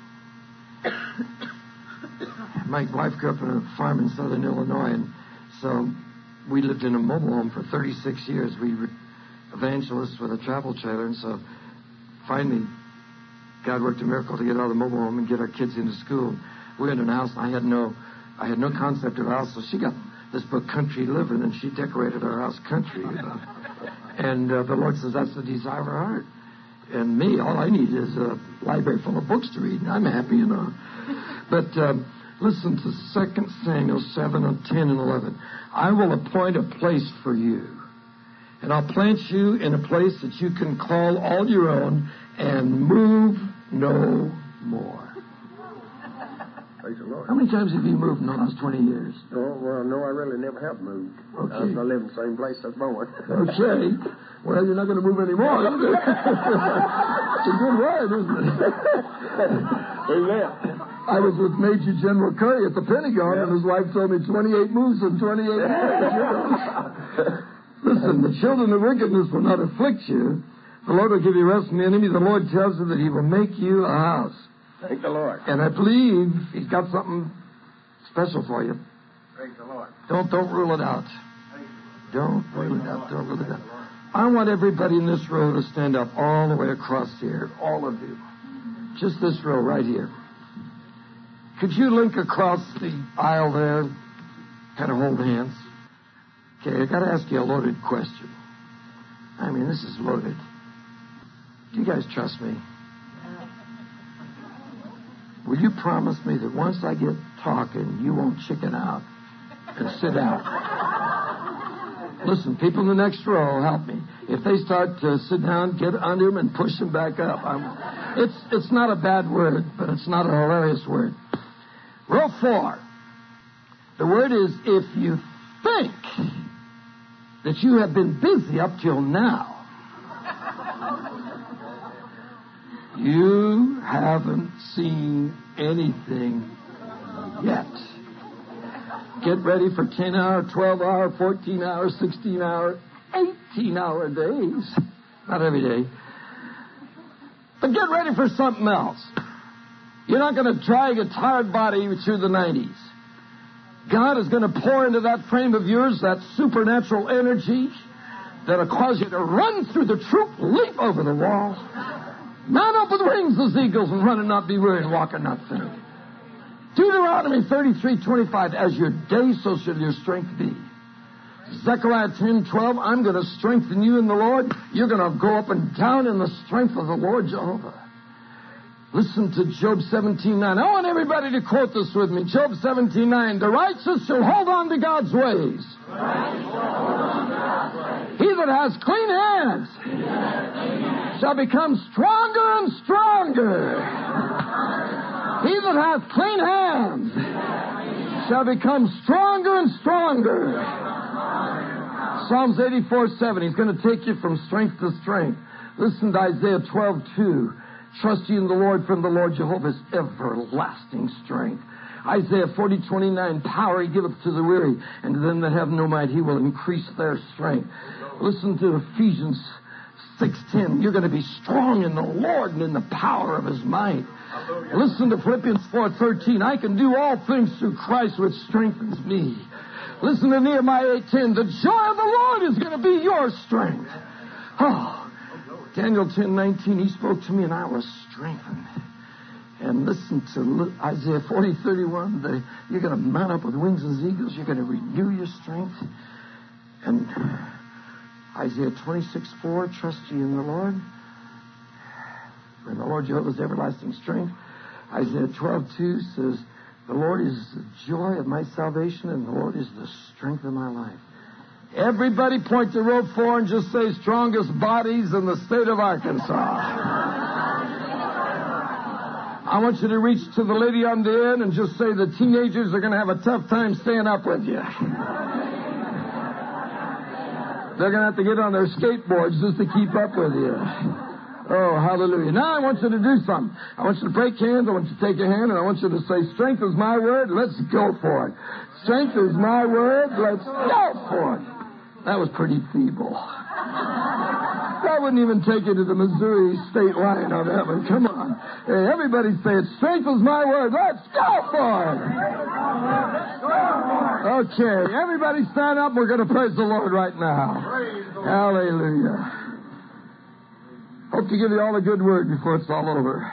My wife grew up in a farm in southern Illinois, and so we lived in a mobile home for 36 years. We were evangelists with a travel trailer, and so finally God worked a miracle to get out of the mobile home and get our kids into school. We were in a house, and I had no concept of a house, so she got this book, Country Living, and she decorated our house country. And the Lord says, that's the desire of our heart. And me, all I need is a library full of books to read, and I'm happy, you know. But listen to 2 Samuel 7, 10, and 11. I will appoint a place for you, and I'll plant you in a place that you can call all your own and move no more. Praise the Lord. How many times have you moved in the last 20 years? Oh, well, no, I really never have moved. Okay. I live in the same place I was born. Okay. Well, you're not going to move anymore, is it? It's a good word, isn't it? Amen. I was with Major General Curry at the Pentagon, and his wife told me 28 moves in 28 years. You know? Listen, the children of wickedness will not afflict you. The Lord will give you rest from the enemy. The Lord tells you that he will make you a house. Thank the Lord. And I believe he's got something special for you. Praise the Lord. Don't rule it out. Don't rule it out. Don't rule it out. I want everybody in this row to stand up all the way across here. All of you. Just this row right here. Could you link across the aisle there? Kind of hold hands. Okay, I got to ask you a loaded question. I mean, this is loaded. Do you guys trust me? Will you promise me that once I get talking, you won't chicken out and sit down? Listen, people in the next row, help me. If they start to sit down, get under them and push them back up. It's not a bad word, but it's not a hilarious word. Row 4. The word is, if you think that you have been busy up till now, you haven't seen anything yet. Get ready for 10-hour, 12-hour, 14-hour, 16-hour, 18-hour days. Not every day. But get ready for something else. You're not going to drag a tired body through the 90s. God is going to pour into that frame of yours that supernatural energy that'll cause you to run through the troop, leap over the wall, mount up with wings as eagles, and run and not be weary, and walk and not faint. Deuteronomy 33:25, as your day, so shall your strength be. Zechariah 10:12, I'm going to strengthen you in the Lord. You're going to go up and down in the strength of the Lord Jehovah. Listen to Job 17:9. I want everybody to quote this with me. Job 17:9. The righteous shall hold on to God's ways. He that has clean hands shall become stronger and stronger. He that hath clean hands shall become stronger and stronger. Psalms 84:7. He's going to take you from strength to strength. Listen to Isaiah 12:2. Trust ye in the Lord, from the Lord Jehovah's everlasting strength. Isaiah 40:29. Power he giveth to the weary, and to them that have no might he will increase their strength. Listen to Ephesians 6:10. You're going to be strong in the Lord and in the power of his might. Listen to Philippians 4:13. I can do all things through Christ which strengthens me. Listen to Nehemiah 8:10. The joy of the Lord is going to be your strength. Oh, Daniel 10:19. He spoke to me and I was strengthened. And listen to Isaiah 40:31. You're going to mount up with wings as eagles. You're going to renew your strength. And Isaiah 26:4. Trust ye in the Lord, and the Lord Jehovah's everlasting strength. Isaiah 12:2 says, the Lord is the joy of my salvation, and the Lord is the strength of my life. Everybody point to row 4 and just say, strongest bodies in the state of Arkansas. I want you to reach to the lady on the end and just say the teenagers are going to have a tough time staying up with you. They're going to have to get on their skateboards just to keep up with you. Oh, hallelujah. Now I want you to do something. I want you to break hands. I want you to take your hand, and I want you to say, strength is my word. Let's go for it. Strength is my word. Let's go for it. That was pretty feeble. I wouldn't even take you to the Missouri state line on that one. Come on. Hey, everybody say it. Strength is my word. Let's go for it. Okay, everybody stand up. We're going to praise the Lord right now. Hallelujah. Hope to give you all a good word before it's all over.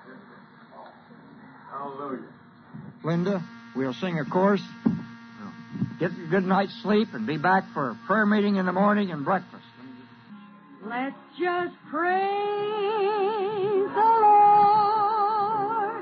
Hallelujah. Linda, we'll sing a chorus. Get a good night's sleep and be back for a prayer meeting in the morning and breakfast. Let's just praise the Lord.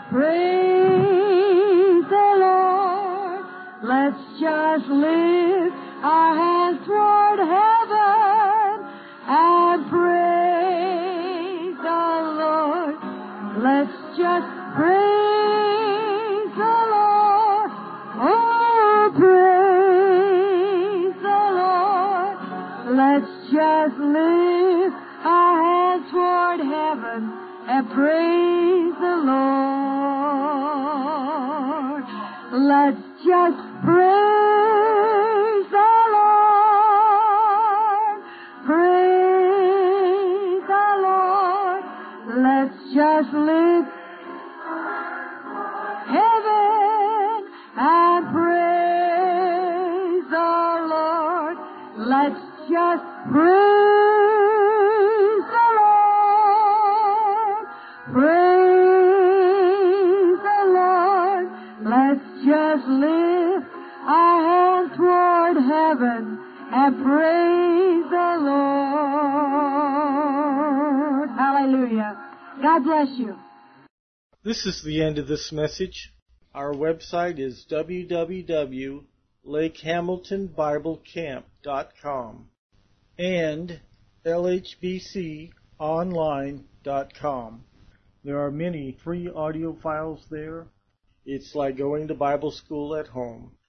Praise the Lord. Let's just lift our hands toward heaven and praise the Lord. Let's just praise the Lord. Oh, praise the Lord. Let's just lift our hands toward heaven and praise the Lord. Let's just praise the Lord. Praise the Lord. Let's just lift heaven and praise the Lord. Let's just praise the Lord. Praise the Lord. just lift our hands toward heaven and praise the Lord. Hallelujah. God bless you. This is the end of this message. Our website is www.lakehamiltonbiblecamp.com and lhbconline.com. There are many free audio files there. It's like going to Bible school at home.